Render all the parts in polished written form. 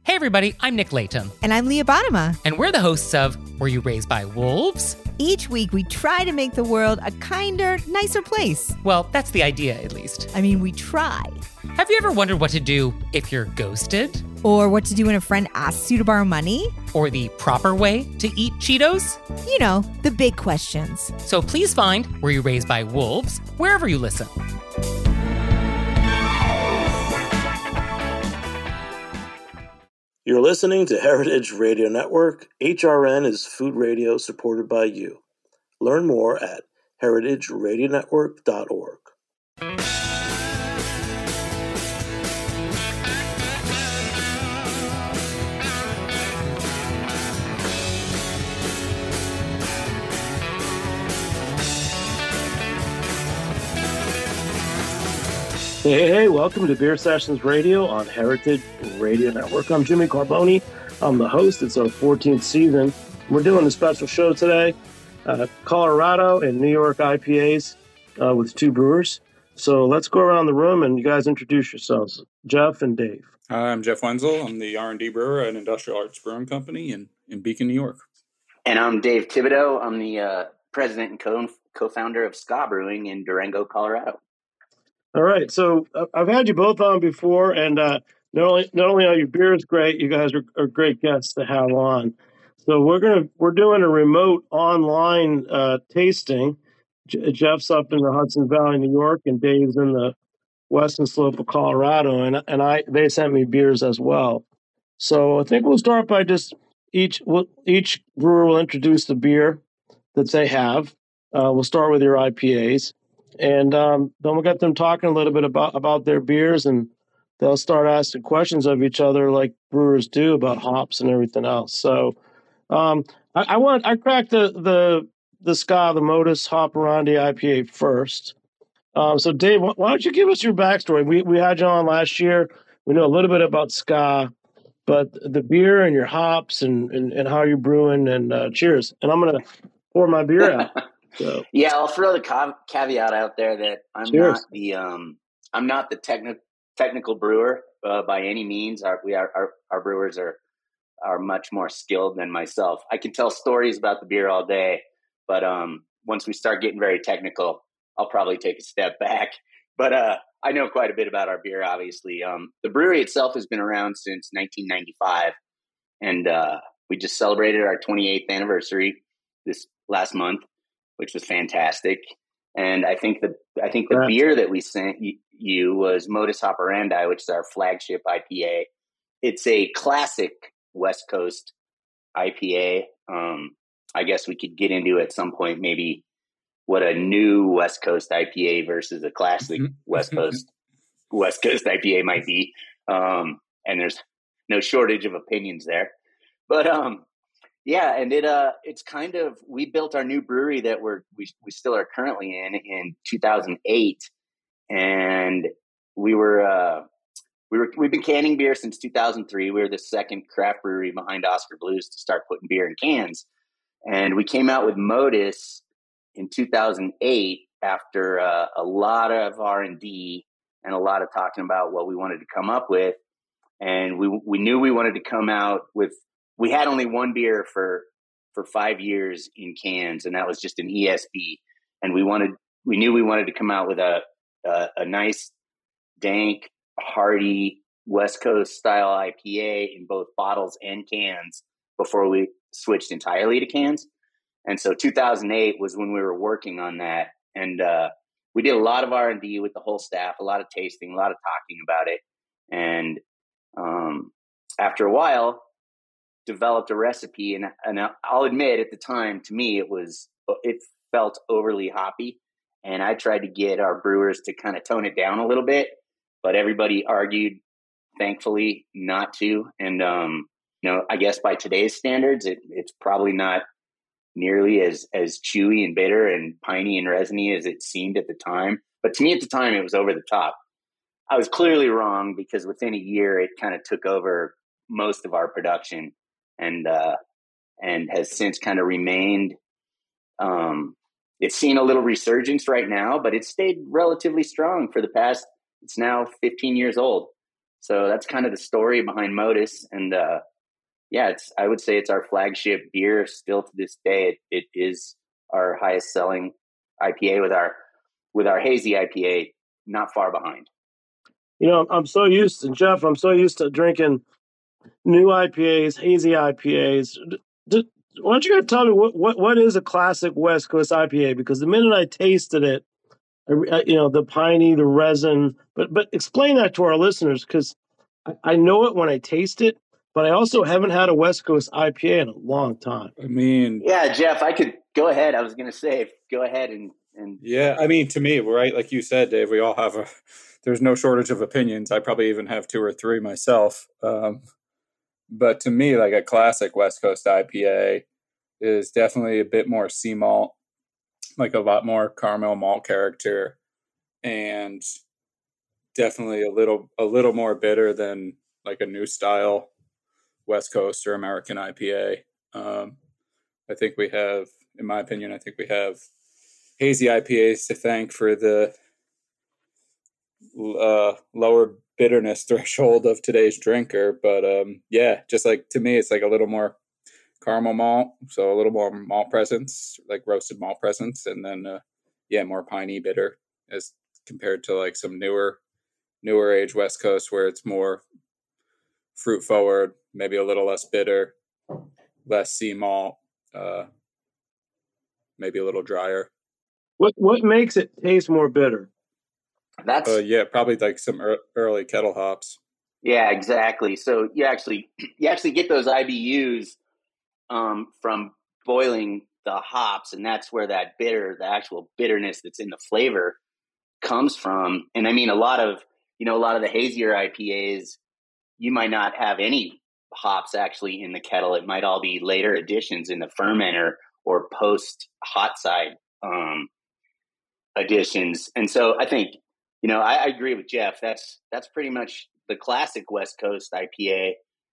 Hey everybody, I'm Nick Layton. And I'm Leah Bottima. And we're the hosts of Were You Raised by Wolves? Each week we try to make the world a kinder, nicer place. Well, that's the idea, at least. I mean, we try. Have you ever wondered what to do if you're ghosted? Or what to do when a friend asks you to borrow money? Or the proper way to eat Cheetos? You know, the big questions. So please find Were You Raised by Wolves wherever you listen. You're listening to Heritage Radio Network. HRN is food radio supported by you. Learn more at heritageradionetwork.org. Hey, welcome to Beer Sessions Radio on Heritage Radio Network. I'm Jimmy Carboni. I'm the host. It's our 14th season. We're doing a special show today, Colorado and New York IPAs with two brewers. So let's go around the room and you guys introduce yourselves, Jeff and Dave. I'm Jeff Wenzel. I'm the R&D brewer at Industrial Arts Brewing Company in Beacon, New York. And I'm Dave Thibodeau. I'm the president and co-founder of Ska Brewing in Durango, Colorado. All right, so I've had you both on before, and not only are your beers great, you guys are great guests to have on. So we're doing a remote online tasting. Jeff's up in the Hudson Valley, New York, and Dave's in the western slope of Colorado, and they sent me beers as well. So I think we'll start by just each brewer will introduce the beer that they have. We'll start with your IPAs. And then we'll get them talking a little bit about their beers, and they'll start asking questions of each other like brewers do about hops and everything else. So I cracked the Ska, the Modus Hop-Arondi IPA first. So Dave, why don't you give us your backstory? We had you on last year. We know a little bit about Ska, but the beer and your hops and how you're brewing, and cheers. And I'm going to pour my beer out. So. Yeah, I'll throw the caveat out there that I'm not the technical brewer by any means. Our brewers are much more skilled than myself. I can tell stories about the beer all day, but once we start getting very technical, I'll probably take a step back. But I know quite a bit about our beer, obviously. The brewery itself has been around since 1995, and we just celebrated our 28th anniversary this last month, which was fantastic. And I think the beer that we sent you was Modus Hop-Arondi, which is our flagship IPA. It's a classic West Coast IPA. I guess we could get into at some point maybe what a new West Coast IPA versus a classic West Coast IPA might be. And there's no shortage of opinions there. But yeah, and it's kind of, we built our new brewery that we still are currently in 2008, and we've been canning beer since 2003. We were the second craft brewery behind Oscar Blues to start putting beer in cans, and we came out with Modus in 2008 after a lot of R&D and a lot of talking about what we wanted to come up with, and we knew we wanted to come out with. We had only one beer for 5 years in cans, and that was just an ESB. And we knew we wanted to come out with a nice, dank, hearty West Coast style IPA in both bottles and cans before we switched entirely to cans. And so 2008 was when we were working on that, and we did a lot of R&D with the whole staff, a lot of tasting, a lot of talking about it, and after a while, developed a recipe, and I'll admit at the time, to me, it felt overly hoppy, and I tried to get our brewers to kind of tone it down a little bit, but everybody argued, thankfully, not to. And I guess by today's standards, it's probably not nearly as chewy and bitter and piney and resiny as it seemed at the time. But to me at the time, it was over the top. I was clearly wrong, because within a year, it kind of took over most of our production. And has since kind of remained. It's seen a little resurgence right now, but it's stayed relatively strong for the past. It's now 15 years old, So that's kind of the story behind Modus. And I would say it's our flagship beer still to this day. It is our highest selling IPA with our hazy IPA not far behind. I'm so used to, Jeff, I'm so used to drinking new IPAs, hazy IPAs. Why don't you guys tell me what is a classic West Coast IPA? Because the minute I tasted it, the piney, the resin, but explain that to our listeners, because I know it when I taste it, but I also haven't had a West Coast IPA in a long time. I mean, yeah, Jeff, I could go ahead. I was going to say, go ahead and yeah. I mean, to me, right, like you said, Dave, we all have there's no shortage of opinions. I probably even have 2 or 3 myself. But to me, like a classic West Coast IPA is definitely a bit more sea malt, like a lot more caramel malt character, and definitely a little more bitter than like a new style West Coast or American IPA. I think we have, in my opinion, hazy IPAs to thank for the lower bitterness threshold of today's drinker. But just like, to me, it's like a little more caramel malt, so a little more malt presence, like roasted malt presence, and then more piney bitter as compared to like some newer age West Coast where it's more fruit forward, maybe a little less bitter, less sea malt, maybe a little drier. What makes it taste more bitter? That's probably like some early kettle hops. Yeah, exactly. So you actually get those IBUs from boiling the hops, and that's where the actual bitterness that's in the flavor comes from. And I mean, a lot of the hazier IPAs, you might not have any hops actually in the kettle. It might all be later additions in the fermenter or post hot side additions. And so I think, I agree with Jeff. That's pretty much the classic West Coast IPA.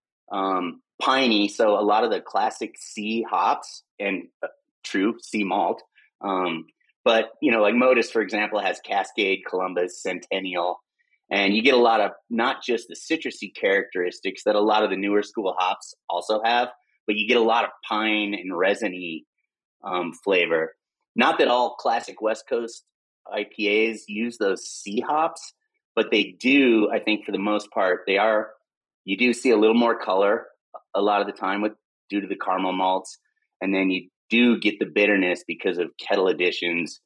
Piney, so a lot of the classic C hops and true C malt. But like Modus, for example, has Cascade, Columbus, Centennial, and you get a lot of not just the citrusy characteristics that a lot of the newer school hops also have, but you get a lot of pine and resiny flavor. Not that all classic West Coast IPAs use those C hops, but they do. I think for the most part, you do see a little more color a lot of the time due to the caramel malts, and then you do get the bitterness because of kettle additions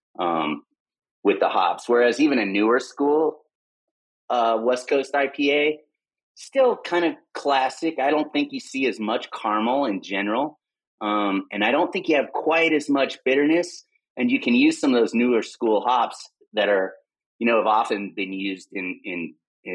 with the hops. Whereas even a newer school West Coast IPA, still kind of classic. I don't think you see as much caramel in general, and I don't think you have quite as much bitterness. And you can use some of those newer school hops that are, have often been used in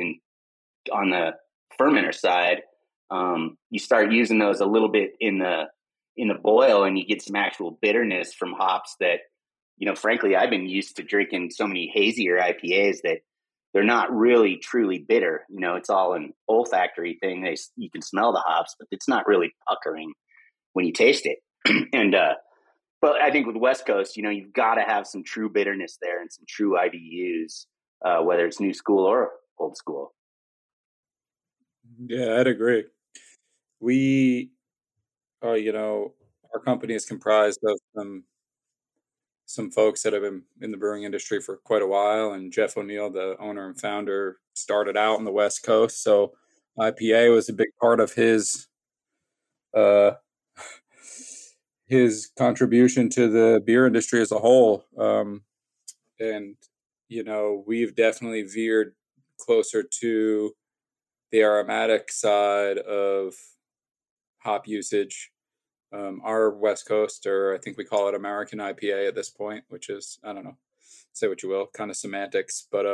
on the fermenter side. You start using those a little bit in the boil, and you get some actual bitterness from hops that, frankly, I've been used to drinking so many hazier IPAs that they're not really truly bitter. It's all an olfactory thing. You can smell the hops, but it's not really puckering when you taste it. And but I think with West Coast, you've got to have some true bitterness there and some true IBUs, whether it's new school or old school. Yeah, I'd agree. We, our company is comprised of some folks that have been in the brewing industry for quite a while. And Jeff O'Neill, the owner and founder, started out on the West Coast. So IPA was a big part of his contribution to the beer industry as a whole. And, we've definitely veered closer to the aromatic side of hop usage. Our West Coast, or I think we call it American IPA at this point, which is, I don't know, say what you will, kind of semantics, but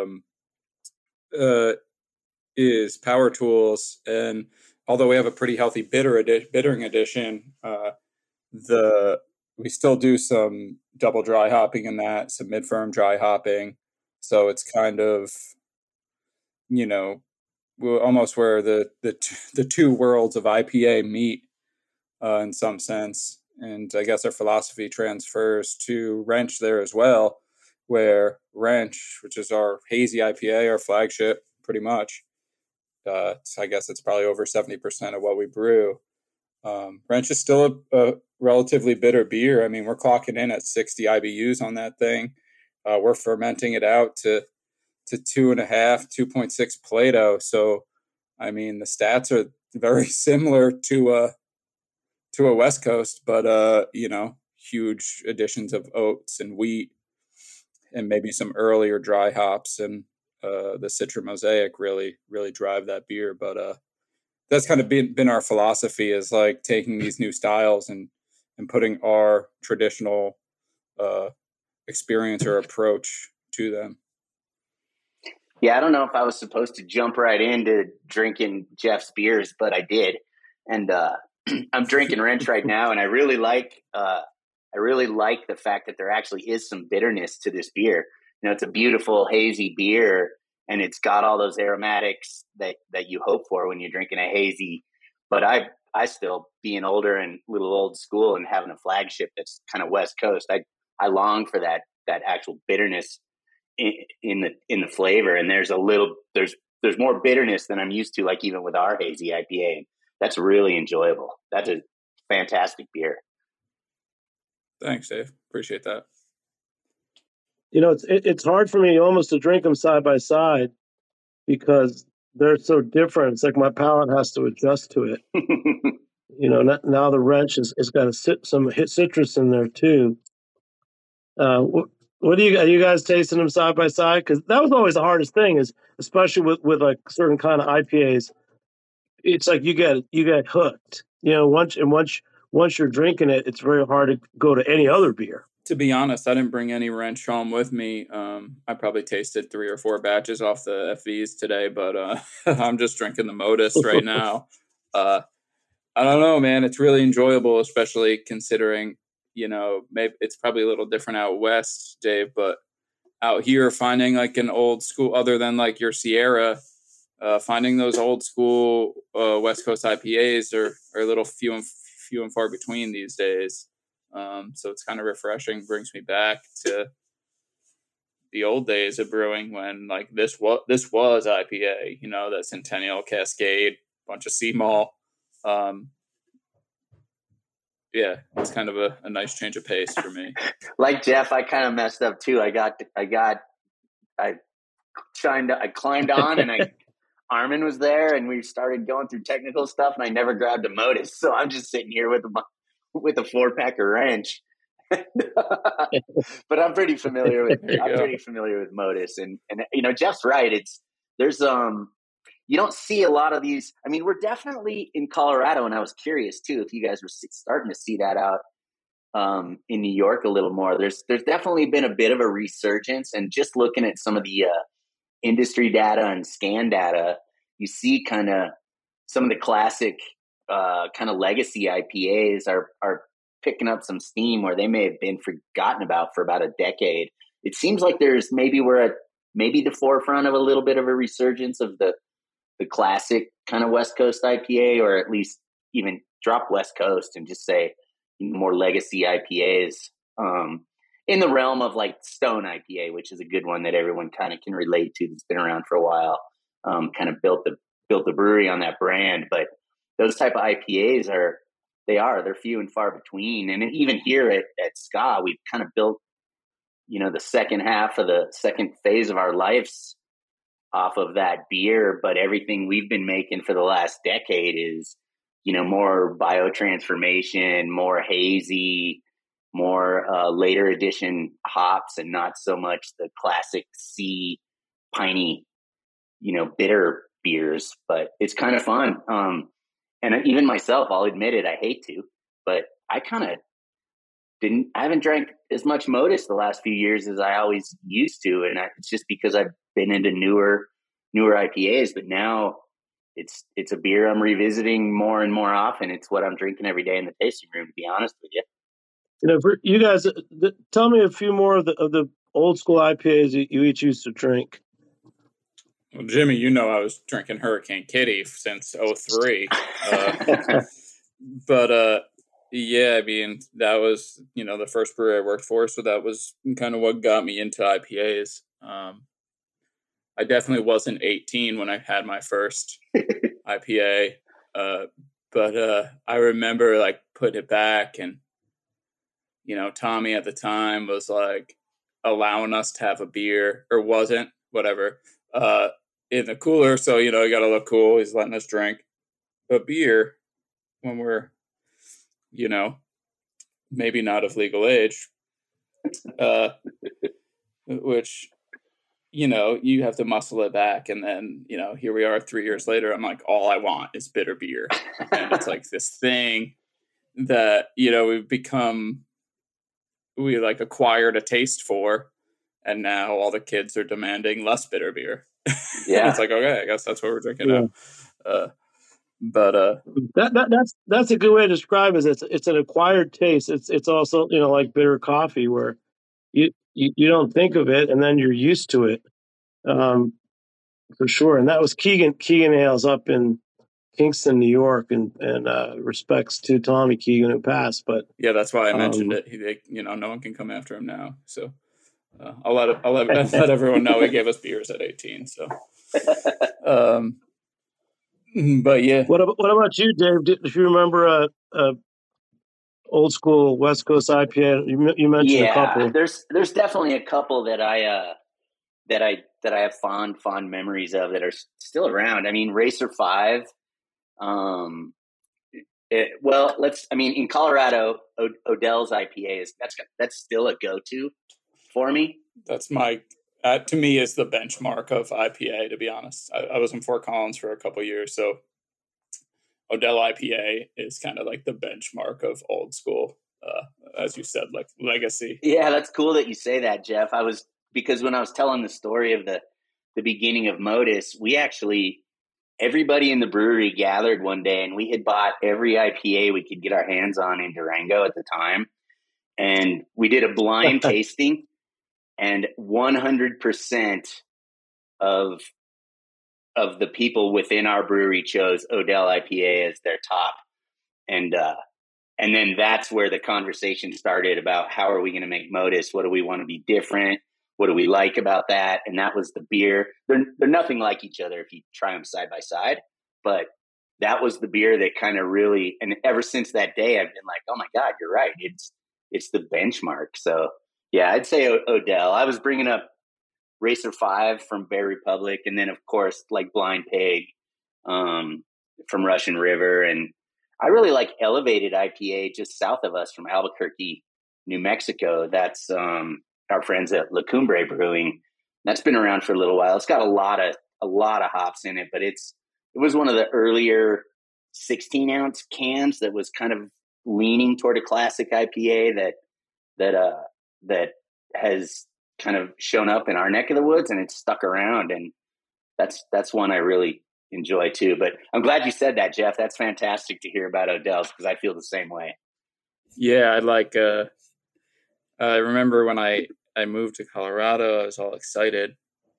is Power Tools. And although we have a pretty healthy bittering addition, we still do some double dry hopping in that, some mid-firm dry hopping. So it's kind of, almost where the two worlds of IPA meet in some sense. And I guess our philosophy transfers to Wrench there as well, where Wrench, which is our hazy IPA, our flagship pretty much, I guess it's probably over 70% of what we brew. Wrench is still a relatively bitter beer. I mean, we're clocking in at 60 IBUs on that thing. We're fermenting it out to 2.6 Plato. So, I mean, the stats are very similar to a West Coast, but huge additions of oats and wheat, and maybe some earlier dry hops and the Citra Mosaic really drive that beer. But that's kind of been our philosophy, is like taking these new styles and putting our traditional experience or approach to them. Yeah, I don't know if I was supposed to jump right into drinking Jeff's beers, but I did. And I'm drinking Wrench right now, and I really like the fact that there actually is some bitterness to this beer. It's a beautiful hazy beer, and it's got all those aromatics that you hope for when you're drinking a hazy. But I still, being older and a little old school and having a flagship that's kind of West Coast, I long for that actual bitterness in the flavor. And there's more bitterness than I'm used to, like even with our hazy IPA. That's really enjoyable. That's a fantastic beer. Thanks, Dave. Appreciate that. It's hard for me almost to drink them side by side because they're so different. It's like my palate has to adjust to it. Now the Wrench has got some citrus in there too. What are you guys tasting them side by side? Because that was always the hardest thing, is especially with like certain kind of IPAs. It's like you get hooked. Once you're drinking it, it's very hard to go to any other beer. To be honest, I didn't bring any Wrench home with me. I probably tasted 3 or 4 batches off the FVs today, but I'm just drinking the Modus right now. I don't know, man. It's really enjoyable, especially considering, maybe it's probably a little different out west, Dave, but out here finding like an old school, other than like your Sierra, finding those old school West Coast IPAs are a little few and far between these days. So it's kind of refreshing, brings me back to the old days of brewing when like this was IPA, that Centennial Cascade, bunch of sea malt. Yeah, it's kind of a nice change of pace for me. Like Jeff, I kind of messed up too. I climbed on and Armin was there and we started going through technical stuff and I never grabbed a Modus. So I'm just sitting here with a 4-pack of Wrench. But I'm pretty familiar with Modus and Jeff's right. There's you don't see a lot of these. I mean, we're definitely in Colorado, and I was curious too if you guys were starting to see that out in New York a little more. There's definitely been a bit of a resurgence, and just looking at some of the industry data and scan data, you see kind of some of the classic kind of legacy IPAs are picking up some steam where they may have been forgotten about for about a decade. It seems like we're at the forefront of a little bit of a resurgence of the classic kind of West Coast IPA, or at least even drop West Coast and just say more legacy IPAs in the realm of like Stone IPA, which is a good one that everyone kind of can relate to, that's been around for a while, kind of built the brewery on that brand. But those type of IPAs they're few and far between. And even here at Ska, we've kind of built, the second half of the second phase of our lives off of that beer. But everything we've been making for the last decade is, more biotransformation, more hazy, more later edition hops, and not so much the classic C piney, bitter beers. But it's kind of fun. And even myself, I'll admit it, I hate to, but I haven't drank as much Modus the last few years as I always used to. And it's just because I've been into newer IPAs, but now it's a beer I'm revisiting more and more often. It's what I'm drinking every day in the tasting room, to be honest with you. For you guys, tell me a few more of the old school IPAs you each used to drink. Well, Jimmy, I was drinking Hurricane Kitty since 2003. But yeah, I mean, that was, the first brewery I worked for. So that was kind of what got me into IPAs. I definitely wasn't 18 when I had my first IPA. But I remember like putting it back, and, you know, Tommy at the time was like allowing us to have a beer, or wasn't, whatever, in the cooler. So, you know, you got to look cool. He's letting us drink a beer when we're, you know, maybe not of legal age, which, you know, you have to muscle it back. And then, you know, here we are 3 years later. I'm like, all I want is bitter beer. And it's like this thing that, you know, we like acquired a taste for. And now all the kids are demanding less bitter beer. Yeah. It's like, okay, I guess that's what we're drinking now. That's a good way to describe it. It's an acquired taste. It's also, you know, like bitter coffee, where you don't think of it, and then you're used to it, for sure. And that was Keegan Ales up in Kingston, New York, and respects to Tommy Keegan who passed. But yeah, that's why I mentioned it. You know, no one can come after him now. So I'll let everyone know he gave us beers at 18. So, but yeah. What about you, Dave? If you remember a old school West Coast IPA, you mentioned a couple. There's definitely a couple that I have fond memories of that are still around. I mean, Racer 5. In Colorado, Odell's IPA that's still a go-to for me. That's to me is the benchmark of IPA, to be honest. I was in Fort Collins for a couple of years, so Odell IPA is kind of like the benchmark of old school, as you said, like legacy. Yeah, that's cool that you say that, Jeff. Because when I was telling the story of the beginning of Modus, everybody in the brewery gathered one day, and we had bought every IPA we could get our hands on in Durango at the time. And we did a blind tasting, and 100% of the people within our brewery chose Odell IPA as their top. And then that's where the conversation started about how are we going to make Modus? What do we want to be different? What do we like about that? And that was the beer. They're nothing like each other if you try them side by side, but that was the beer that kind of really, and ever since that day, I've been like, oh my God, you're right. It's the benchmark. So yeah, I'd say Odell. I was bringing up Racer 5 from Bear Republic, and then of course like Blind Pig from Russian River, and I really like Elevated IPA just south of us from Albuquerque, New Mexico. That's our friends at La Cumbre Brewing. That's been around for a little while. It's got a lot of hops in it, but it was one of the earlier 16-ounce cans that was kind of leaning toward a classic IPA that has kind of shown up in our neck of the woods, and it's stuck around, and that's one I really enjoy too. But I'm glad you said that, Jeff. That's fantastic to hear about Odell's, because I feel the same way. Yeah, I remember when I moved to Colorado, I was all excited.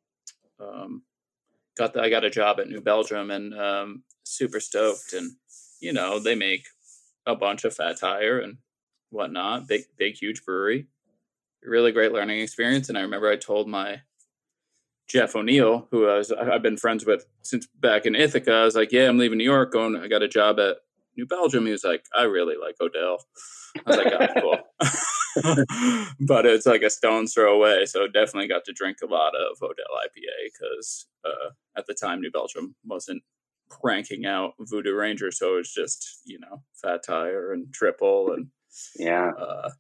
I got a job at New Belgium, and super stoked. And, you know, they make a bunch of Fat Tire and whatnot. Big, huge brewery. Really great learning experience. And I remember I told my Jeff O'Neill, who I've been friends with since back in Ithaca, I was like, yeah, I'm leaving New York, I got a job at New Belgium. He was like, I really like Odell. I was like, oh, cool. But it's like a stone's throw away. So definitely got to drink a lot of Odell IPA, because at the time New Belgium wasn't cranking out Voodoo Ranger. So it was just, you know, Fat Tire and Triple. And yeah.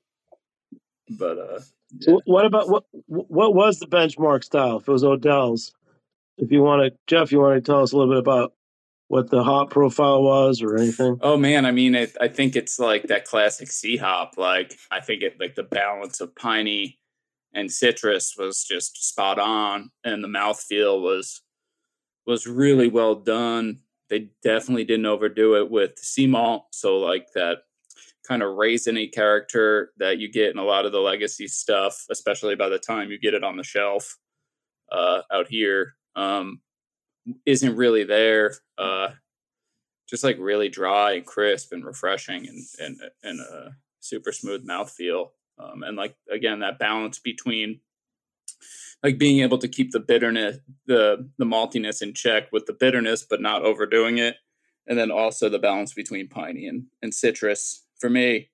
So what was the benchmark style if it was Odell's? Jeff, you want to tell us a little bit about what the hop profile was or anything? Oh man, I mean, I think it's like that classic C hop. Like I think the balance of piney and citrus was just spot on, and the mouthfeel was really well done. They definitely didn't overdo it with sea malt, so like that kind of raisiny character that you get in a lot of the legacy stuff, especially by the time you get it on the shelf out here, isn't really there. Just like really dry and crisp and refreshing, and a super smooth mouthfeel. And like, again, that balance between like being able to keep the bitterness, the maltiness in check with the bitterness, but not overdoing it. And then also the balance between piney and citrus for me,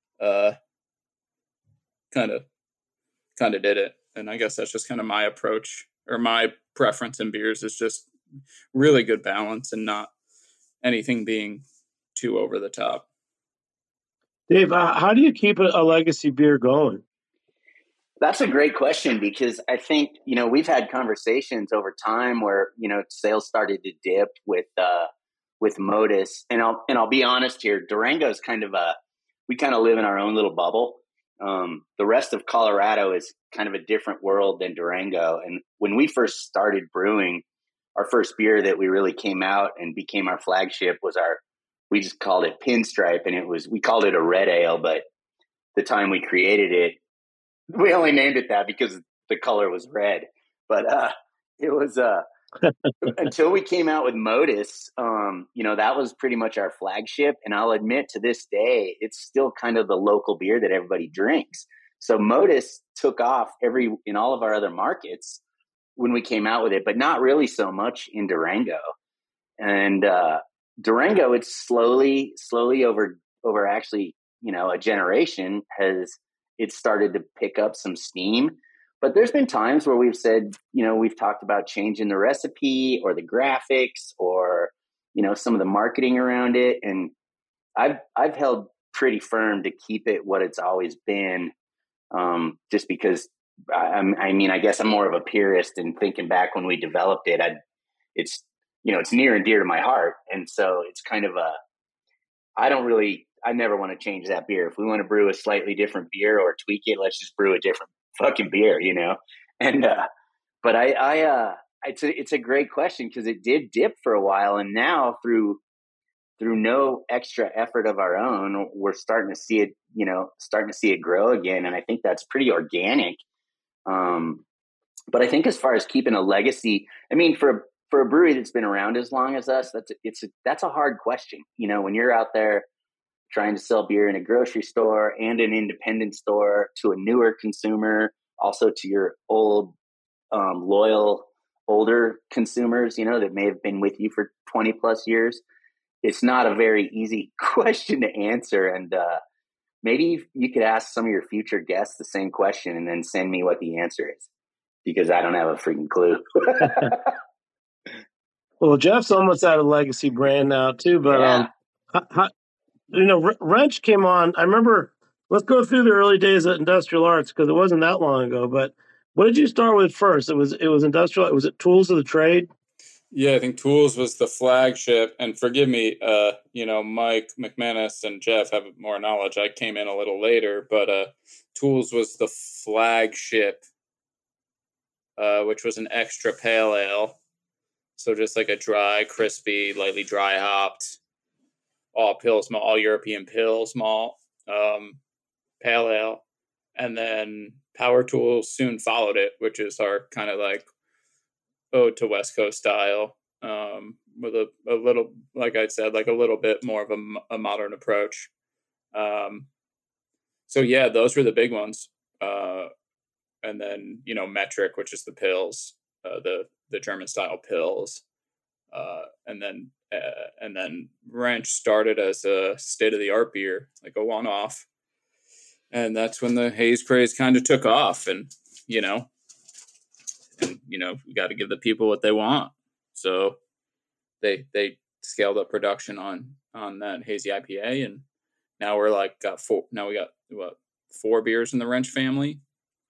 kind of did it. And I guess that's just kind of my approach, or my preference in beers is just really good balance and not anything being too over the top. Dave, how do you keep a legacy beer going? That's a great question, because I think, we've had conversations over time where, sales started to dip with Modus, and I'll be honest here. Durango is we kind of live in our own little bubble. The rest of Colorado is kind of a different world than Durango. And when we first started brewing, our first beer that we really came out and became our flagship was we just called it Pinstripe, and we called it a red ale, but the time we created it, we only named it that because the color was red. But it was until we came out with Modus, that was pretty much our flagship. And I'll admit, to this day, it's still kind of the local beer that everybody drinks. So Modus took off in all of our other markets when we came out with it, but not really so much in Durango. And Durango, it's slowly over actually, a generation it's started to pick up some steam. But there's been times where we've said, we've talked about changing the recipe or the graphics or, some of the marketing around it. And I've held pretty firm to keep it what it's always been, just because I guess I'm more of a purist, and thinking back when we developed it, it's near and dear to my heart. And so it's kind of I never want to change that beer. If we want to brew a slightly different beer or tweak it, let's just brew a different fucking beer, And, but it's a great question, because it did dip for a while. And now through no extra effort of our own, we're starting to see it grow again. And I think that's pretty organic. But I think as far as keeping a legacy, for a brewery that's been around as long as us, that's a hard question. When you're out there trying to sell beer in a grocery store and an independent store to a newer consumer, also to your old, loyal, older consumers, that may have been with you for 20 plus years. It's not a very easy question to answer. And maybe you could ask some of your future guests the same question and then send me what the answer is, because I don't have a freaking clue. Well, Jeff's almost out of legacy brand now too, but Wrench came on. I remember. Let's go through the early days at Industrial Arts, because it wasn't that long ago. But what did you start with first? It was Industrial. Was it Tools of the Trade? Yeah, I think Tools was the flagship. And forgive me, Mike McManus and Jeff have more knowledge. I came in a little later, but Tools was the flagship, which was an extra pale ale. So just like a dry, crispy, lightly dry hopped, all European pills malt, pale ale. And then Power Tools soon followed it, which is our kind of like ode to West Coast style, with a little, like I said, like a little bit more of a modern approach. So yeah, those were the big ones. And then, Metric, which is the pills, the German style pills. And then Wrench started as a state-of-the-art beer, like a one-off. And that's when the haze craze kind of took off. And, we got to give the people what they want. So they scaled up production on that hazy IPA. And now we got 4 beers in the Wrench family.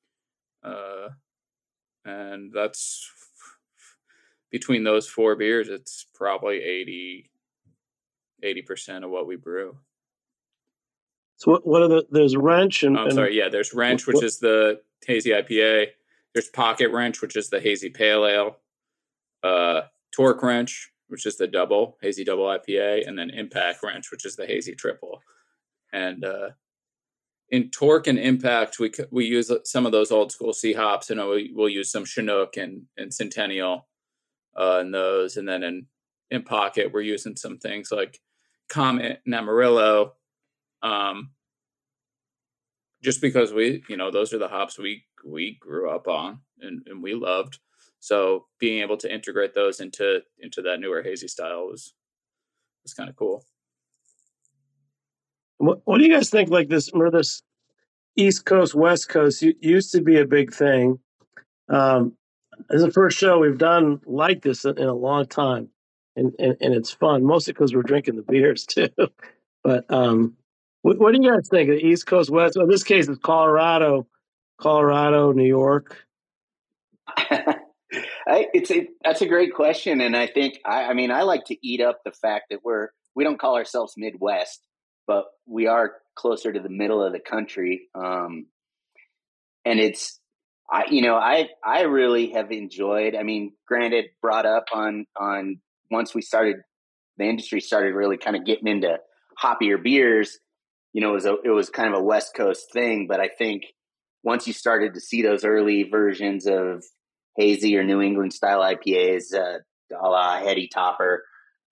And that's, between those 4 beers, it's probably 80% of what we brew. So what are there's Wrench and... there's Wrench, which is the hazy IPA. There's Pocket Wrench, which is the hazy pale ale. Torque Wrench, which is the hazy double IPA. And then Impact Wrench, which is the hazy triple. And in Torque and Impact, we use some of those old school C hops, and we'll use some Chinook and Centennial in those. And then in Pocket, we're using some things like Comet and Amarillo. just because those are the hops we grew up on and we loved. So being able to integrate those into that newer hazy style was kind of cool. What do you guys think? Like this East Coast, West Coast used to be a big thing. This is the first show we've done like this in a long time, and it's fun, mostly because we're drinking the beers too. But what do you guys think of the East Coast, West? In this case, it's Colorado, New York. That's a great question, and I think I like to eat up the fact that we don't call ourselves Midwest, but we are closer to the middle of the country, and it's I really have enjoyed. I mean, granted, brought up on once the industry started really kind of getting into hoppier beers. It was kind of a West Coast thing, but I think once you started to see those early versions of hazy or New England style IPAs, a la Heady Topper,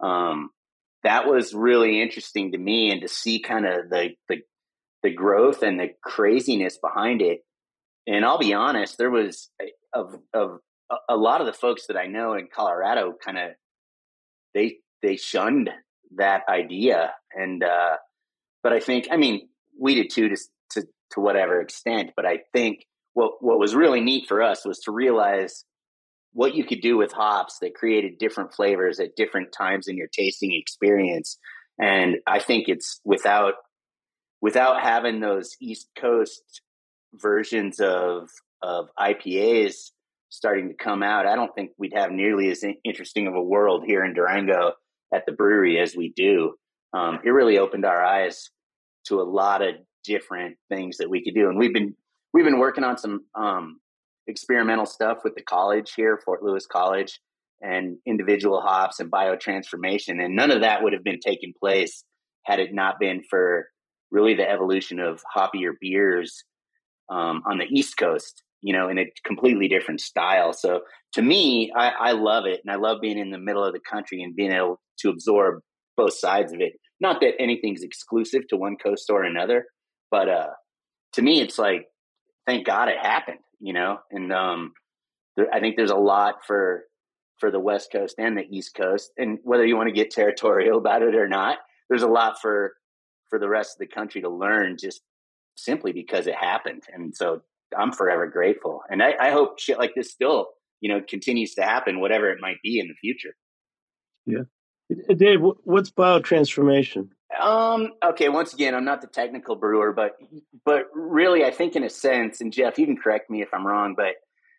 that was really interesting to me, and to see kind of the growth and the craziness behind it. And I'll be honest, there was of a lot of the folks that I know in Colorado kind of they shunned that idea, and but I think, we did too, to whatever extent. But I think what was really neat for us was to realize what you could do with hops that created different flavors at different times in your tasting experience. And I think it's without having those East Coast versions of IPAs starting to come out, I don't think we'd have nearly as interesting of a world here in Durango at the brewery as we do. It really opened our eyes to a lot of different things that we could do, and we've been working on some experimental stuff with the college here, Fort Lewis College, and individual hops and biotransformation, and none of that would have been taking place had it not been for really the evolution of hoppier beers on the East Coast, in a completely different style. So to me, I love it, and I love being in the middle of the country and being able to absorb both sides of it. Not that anything's exclusive to one coast or another, but to me, it's like, thank God it happened, and I think there's a lot for the West Coast and the East Coast, and whether you want to get territorial about it or not, there's a lot for the rest of the country to learn, just simply because it happened. And so I'm forever grateful, and I hope shit like this still continues to happen, whatever it might be in the future. Yeah. Dave, what's biotransformation? Okay, once again, I'm not the technical brewer, but really, I think in a sense, and Jeff, you can correct me if I'm wrong, but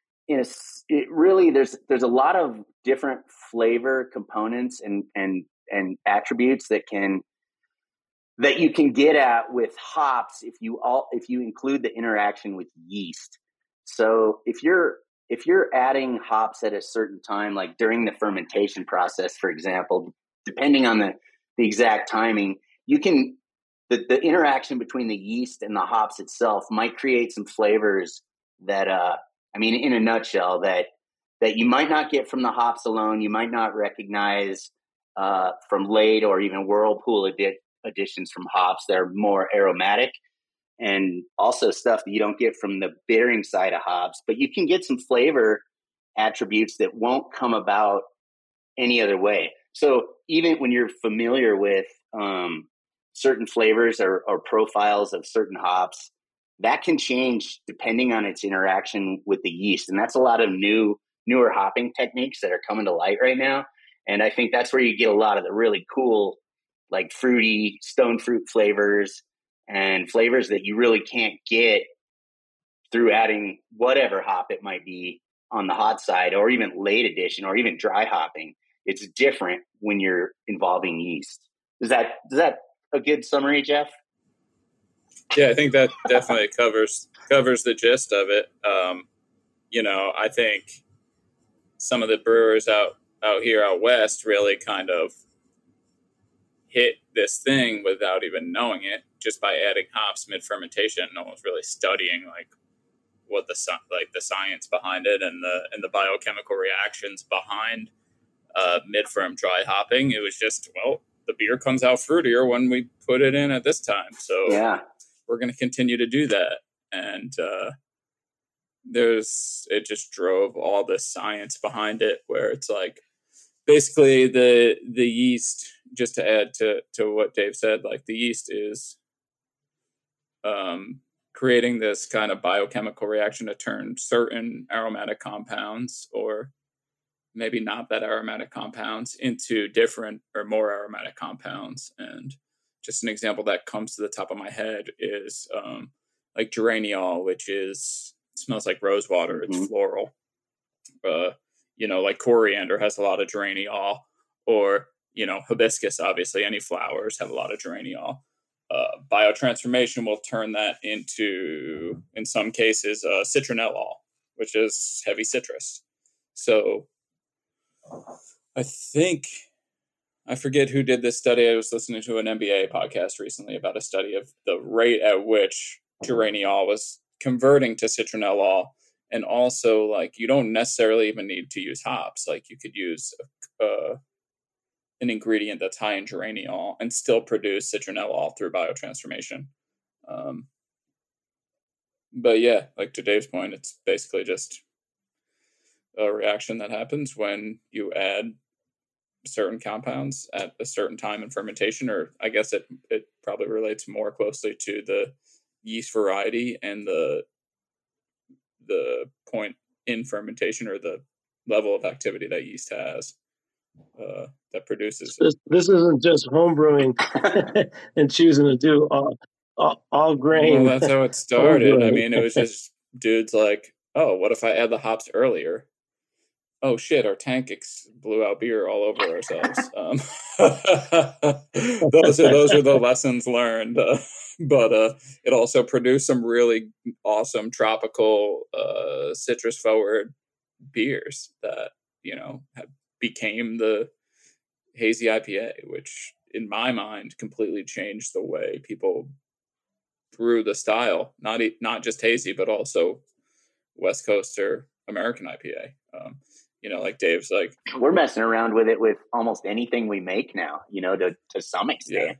there's a lot of different flavor components and attributes that you can get at with hops if you include the interaction with yeast. So if you're adding hops at a certain time, like during the fermentation process, for example, depending on the exact timing, the interaction between the yeast and the hops itself might create some flavors that, in a nutshell, that you might not get from the hops alone. You might not recognize from late or even whirlpool additions from hops that are more aromatic, and also stuff that you don't get from the bittering side of hops. But you can get some flavor attributes that won't come about any other way. So even when you're familiar with certain flavors or profiles of certain hops, that can change depending on its interaction with the yeast. And that's a lot of newer hopping techniques that are coming to light right now. And I think that's where you get a lot of the really cool, like fruity stone fruit flavors and flavors that you really can't get through adding whatever hop it might be on the hot side, or even late addition, or even dry hopping. It's different when you're involving yeast. Is that a good summary, Jeff? Yeah, I think that definitely covers the gist of it. I think some of the brewers out here out west really kind of hit this thing without even knowing it, just by adding hops mid fermentation. No one's really studying what the science behind it and the biochemical reactions behind mid-ferm dry hopping. It was just, the beer comes out fruitier when we put it in at this time. So yeah, we're going to continue to do that. And it just drove all the science behind it, where it's like basically the yeast, just to add to what Dave said, like the yeast is creating this kind of biochemical reaction to turn certain aromatic compounds, or maybe not that aromatic compounds, into different or more aromatic compounds. And just an example that comes to the top of my head is like geraniol, which smells like rose water. It's floral. Like coriander has a lot of geraniol, or, hibiscus, obviously any flowers have a lot of geraniol. Biotransformation will turn that into, in some cases, citronellol, which is heavy citrus. So I forget who did this study. I was listening to an MBA podcast recently about a study of the rate at which geraniol was converting to citronellol. And also, like, you don't necessarily even need to use hops. Like, you could use an ingredient that's high in geraniol and still produce citronellol through biotransformation. But yeah, like to Dave's point, it's basically just a reaction that happens when you add certain compounds at a certain time in fermentation, or I guess it probably relates more closely to the yeast variety and the point in fermentation, or the level of activity that yeast has that produces. This isn't just home brewing and choosing to do all grain. Well, that's how it started. I mean, it was just dudes like, oh, what if I add the hops earlier? Oh shit, our tank blew out beer all over ourselves. Those are the lessons learned. But it also produced some really awesome tropical citrus forward beers that, became the hazy IPA, which in my mind completely changed the way people brew the style. Not just hazy, but also West Coast or American IPA. Like Dave's like, we're messing around with it with almost anything we make now, to some extent.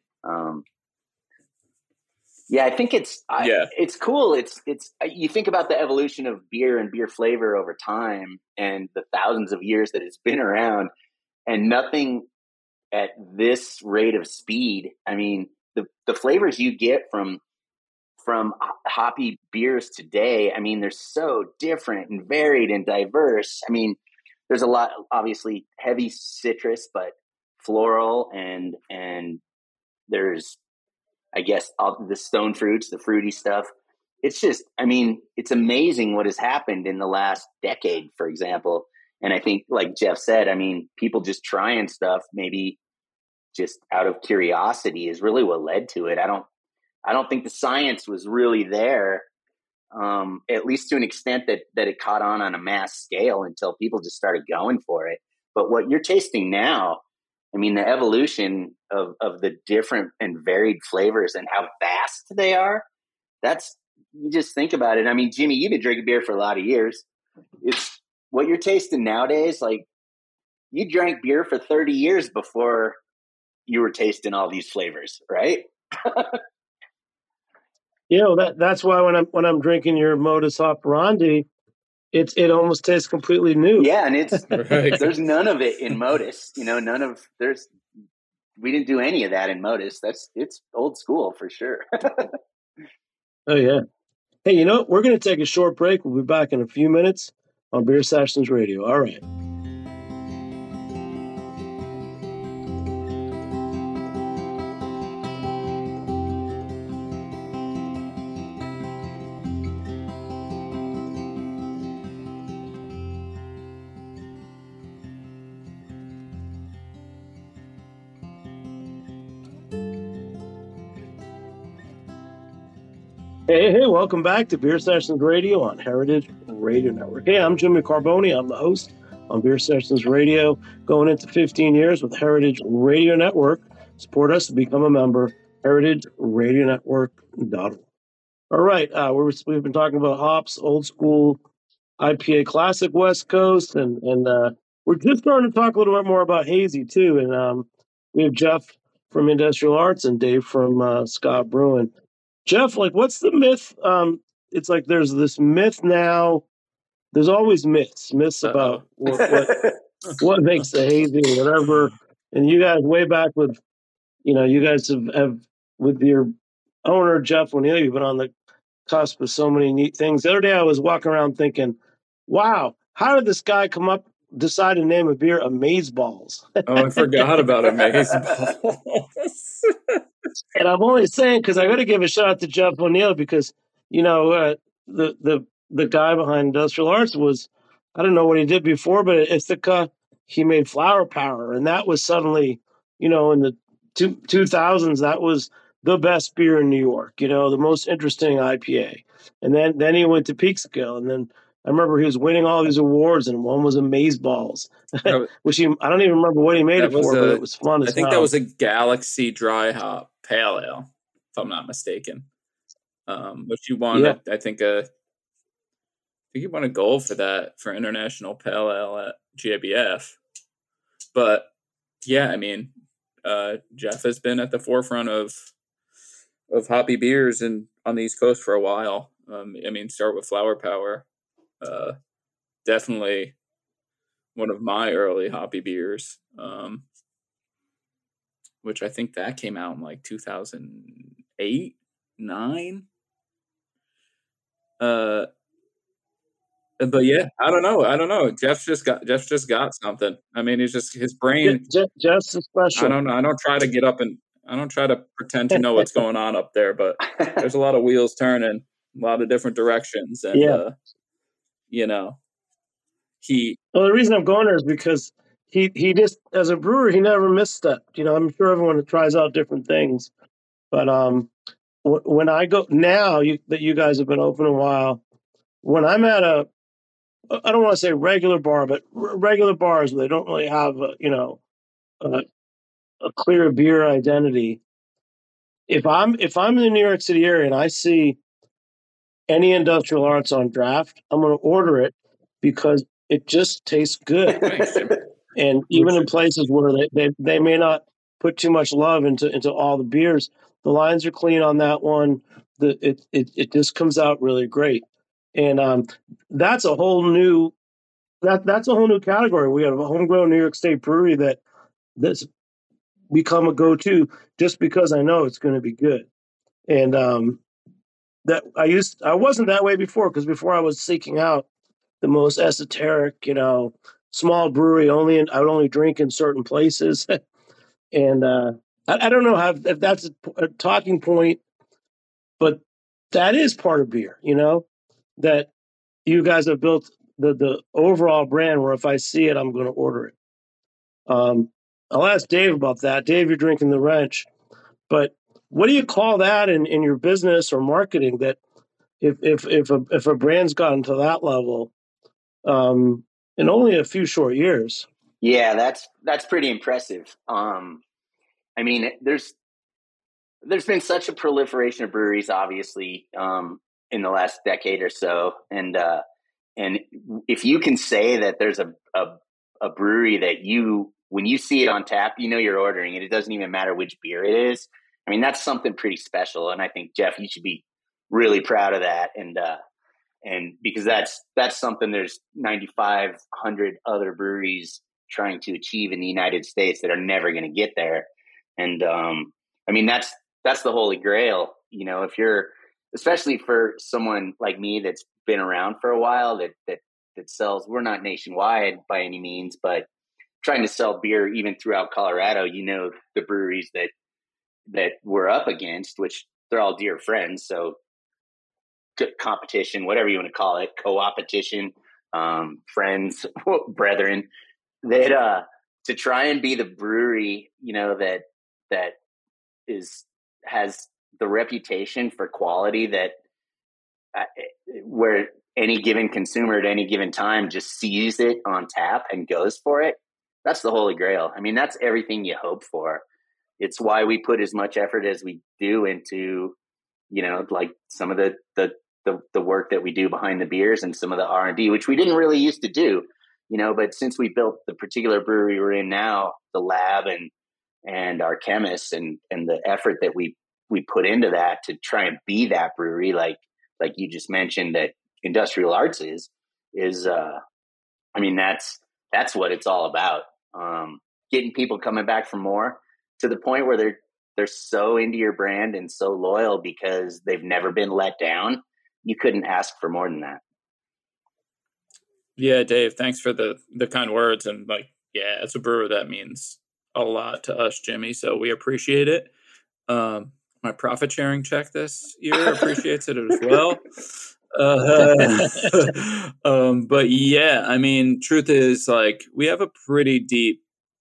Yeah. I think it's cool. It's you think about the evolution of beer and beer flavor over time and the thousands of years that it's been around, and nothing at this rate of speed. I mean, the flavors you get from hoppy beers today, I mean, they're so different and varied and diverse. I mean, there's a lot, obviously heavy citrus, but floral, and there's, I guess, all the stone fruits, the fruity stuff. It's just, I mean, it's amazing what has happened in the last decade, for example. And I think, like Jeff said, I mean, people just trying stuff, maybe just out of curiosity, is really what led to it. I don't think the science was really there, at least to an extent that it caught on a mass scale until people just started going for it. But what you're tasting now, I mean, the evolution of the different and varied flavors and how vast they are, you just think about it. I mean, Jimmy, you've been drinking beer for a lot of years. It's what you're tasting nowadays. Like, you drank beer for 30 years before you were tasting all these flavors, right? That's why when I'm drinking your Modus Operandi, it almost tastes completely new. Yeah, and it's right. There's none of it in Modus. We didn't do any of that in Modus. It's old school for sure. Oh yeah. Hey, we're going to take a short break. We'll be back in a few minutes on Beer Sessions Radio. All right. Hey, welcome back to Beer Sessions Radio on Heritage Radio Network. Hey, I'm Jimmy Carboni. I'm the host on Beer Sessions Radio, going into 15 years with Heritage Radio Network. Support us to become a member, heritageradionetwork.org. All right, we've been talking about hops, old school IPA, classic West Coast, and we're just starting to talk a little bit more about hazy, too. And we have Jeff from Industrial Arts and Dave from Scott Brewing. Jeff, like, what's the myth? It's like there's this myth now. There's always myths about what makes the hazy or whatever. And you guys, way back with, you guys have with your owner Jeff O'Neill, you've been on the cusp of so many neat things. The other day, I was walking around thinking, "Wow, how did this guy decide to name a beer Amazeballs?" Oh, I forgot about Amazeballs. And I'm only saying because I got to give a shout out to Jeff O'Neill because the guy behind Industrial Arts was, I don't know what he did before, but at Ithaca he made Flower Power, and that was suddenly, in the 2000s, that was the best beer in New York, the most interesting IPA. And then he went to Peekskill, and then I remember he was winning all these awards, and one was Amazeballs, which I don't even remember what he made it for, but it was fun as hell. I think that was a Galaxy Dry Hop Pale Ale, if I'm not mistaken. Which you won, yeah. I think you won a gold for that for International Pale Ale at GABF. But yeah, I mean, Jeff has been at the forefront of hoppy beers and on the East Coast for a while. I mean, start with Flower Power. Definitely one of my early hoppy beers, which I think that came out in like 2008, 9. But yeah, I don't know. Jeff's just got something. I mean, he's just, his brain. Jeff's special. I don't know. I don't try to pretend to know what's going on up there, but there's a lot of wheels turning, a lot of different directions, and Well, the reason I'm going there is because he just, as a brewer, he never misstepped. I'm sure everyone tries out different things, but when I go now that you guys have been open a while, when I'm at I don't want to say regular bar, but regular bars where they don't really have a clear beer identity. If I'm in the New York City area and I see any Industrial Arts on draft, I'm going to order it because it just tastes good. And even in places where they may not put too much love into all the beers, the lines are clean on that one. It just comes out really great. And that's a whole new category. We have a homegrown New York State brewery that's become a go-to just because I know it's going to be good. And that I wasn't that way before, because before I was seeking out the most esoteric, small brewery. I would only drink in certain places, and I don't know if that's a talking point, but that is part of beer. That you guys have built the overall brand where if I see it, I'm going to order it. I'll ask Dave about that. Dave, you're drinking the Wrench, but what do you call that in your business or marketing? That if a brand's gotten to that level, in only a few short years. Yeah, that's pretty impressive. I mean, there's been such a proliferation of breweries, obviously, in the last decade or so, and if you can say that there's a brewery that when you see it on tap, you're ordering it. It doesn't even matter which beer it is. I mean, that's something pretty special, and I think, Jeff, you should be really proud of that, and because that's something there's 9,500 other breweries trying to achieve in the United States that are never going to get there. And I mean, that's the holy grail, if you're, especially for someone like me that's been around for a while, that sells, we're not nationwide by any means, but trying to sell beer even throughout Colorado, the breweries that we're up against, which they're all dear friends. So competition, whatever you want to call it, co-opetition, friends, brethren, that to try and be the brewery, that has the reputation for quality that where any given consumer at any given time just sees it on tap and goes for it. That's the holy grail. I mean, that's everything you hope for. It's why we put as much effort as we do into, like some of the work that we do behind the beers and some of the R&D, which we didn't really used to do, but since we built the particular brewery we're in now, the lab and our chemists and the effort that we put into that to try and be that brewery, like you just mentioned that Industrial Arts is I mean, that's what it's all about. Getting people coming back for more, to the point where they're so into your brand and so loyal because they've never been let down. You couldn't ask for more than that. Yeah, Dave, thanks for the kind words. And like, yeah, as a brewer, that means a lot to us, Jimmy. So we appreciate it. My profit sharing check this year appreciates it as well. But yeah, I mean, truth is, like, we have a pretty deep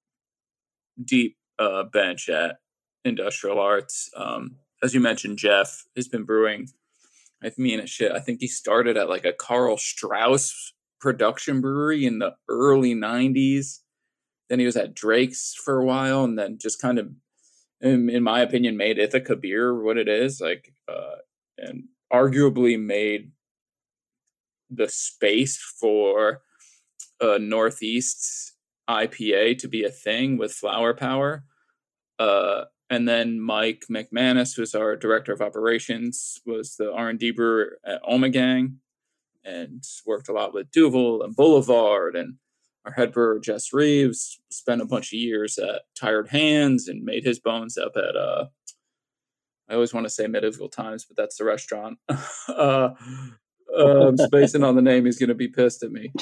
bench at Industrial Arts. As you mentioned, Jeff has been brewing. I think he started at like a Karl Strauss production brewery in the early 90s. Then he was at Drake's for a while, and then just kind of, in my opinion, made Ithaca beer what it is, like, and arguably made the space for a Northeast IPA to be a thing with Flower Power. And then Mike McManus, who's our director of operations, was the R&D brewer at Ommegang and worked a lot with Duvel and Boulevard. And our head brewer, Jess Reeves, spent a bunch of years at Tired Hands and made his bones up at, I always want to say Medieval Times, but that's the restaurant. I'm spacing on the name. He's going to be pissed at me.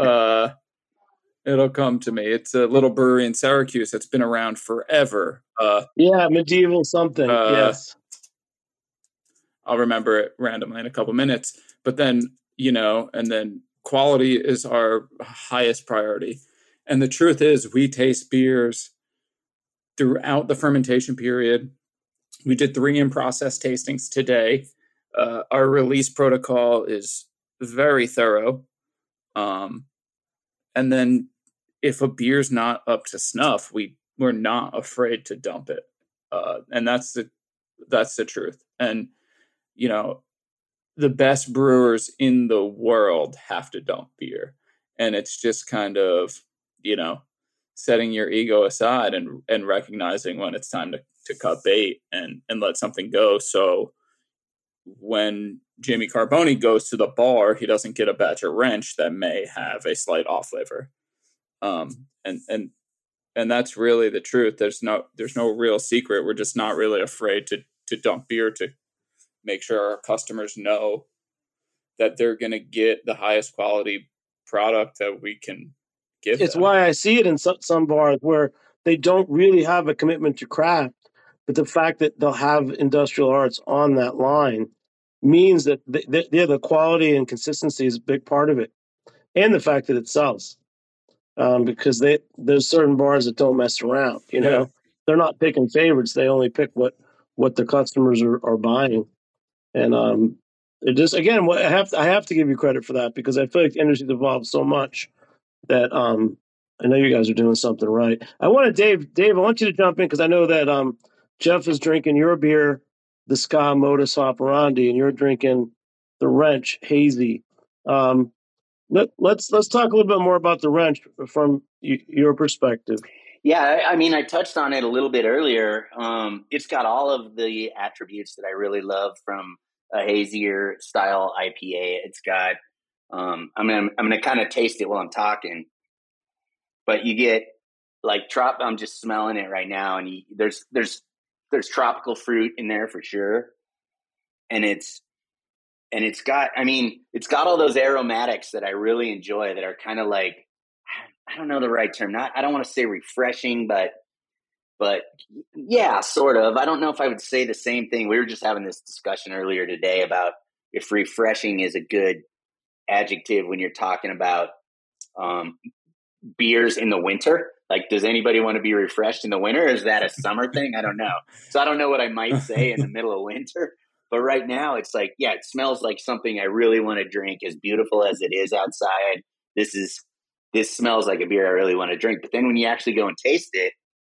It'll come to me. It's a little brewery in Syracuse that's been around forever. Yeah, Medieval something. Yes. I'll remember it randomly in a couple minutes. But then, and then quality is our highest priority. And the truth is, we taste beers throughout the fermentation period. We did 3 in-process tastings today. Our release protocol is very thorough. And then if a beer's not up to snuff, we're not afraid to dump it. And that's the truth. And, the best brewers in the world have to dump beer. And it's just kind of, setting your ego aside and recognizing when it's time to cut bait and let something go. So when Jamie Carboni goes to the bar, he doesn't get a batch of wrench that may have a slight off flavor. And that's really the truth. There's no real secret. We're just not really afraid to dump beer to make sure our customers know that they're going to get the highest quality product that we can give It's them. why I see it in some bars where they don't really have a commitment to craft, but the fact that they'll have Industrial Arts on that line means that the quality and consistency is a big part of it, and the fact that it sells. Because there's certain bars that don't mess around. They're not picking favorites; they only pick what the customers are buying. And it just, again, I have to give you credit for that, because I feel like the industry's evolved so much that I know you guys are doing something right. I want Dave, I want you to jump in, because I know that Jeff is drinking your beer, the Ska Modus Operandi, and you're drinking the Wrench Hazy. Let's talk a little bit more about the Wrench from your perspective. Yeah, I mean, I touched on it a little bit earlier. It's got all of the attributes that I really love from a hazier style IPA. It's got, I'm gonna kind of taste it while I'm talking, but you get like I'm just smelling it right now, and there's tropical fruit in there for sure, and it's got all those aromatics that I really enjoy, that are kind of like, I don't know the right term. I don't want to say refreshing, but yeah, sort of. I don't know if I would say the same thing. We were just having this discussion earlier today about if refreshing is a good adjective when you're talking about beers in the winter. Like, does anybody want to be refreshed in the winter? Or is that a summer thing? I don't know. So I don't know what I might say in the middle of winter. But right now it's like, yeah, it smells like something I really want to drink, as beautiful as it is outside. This smells like a beer I really want to drink. But then when you actually go and taste it,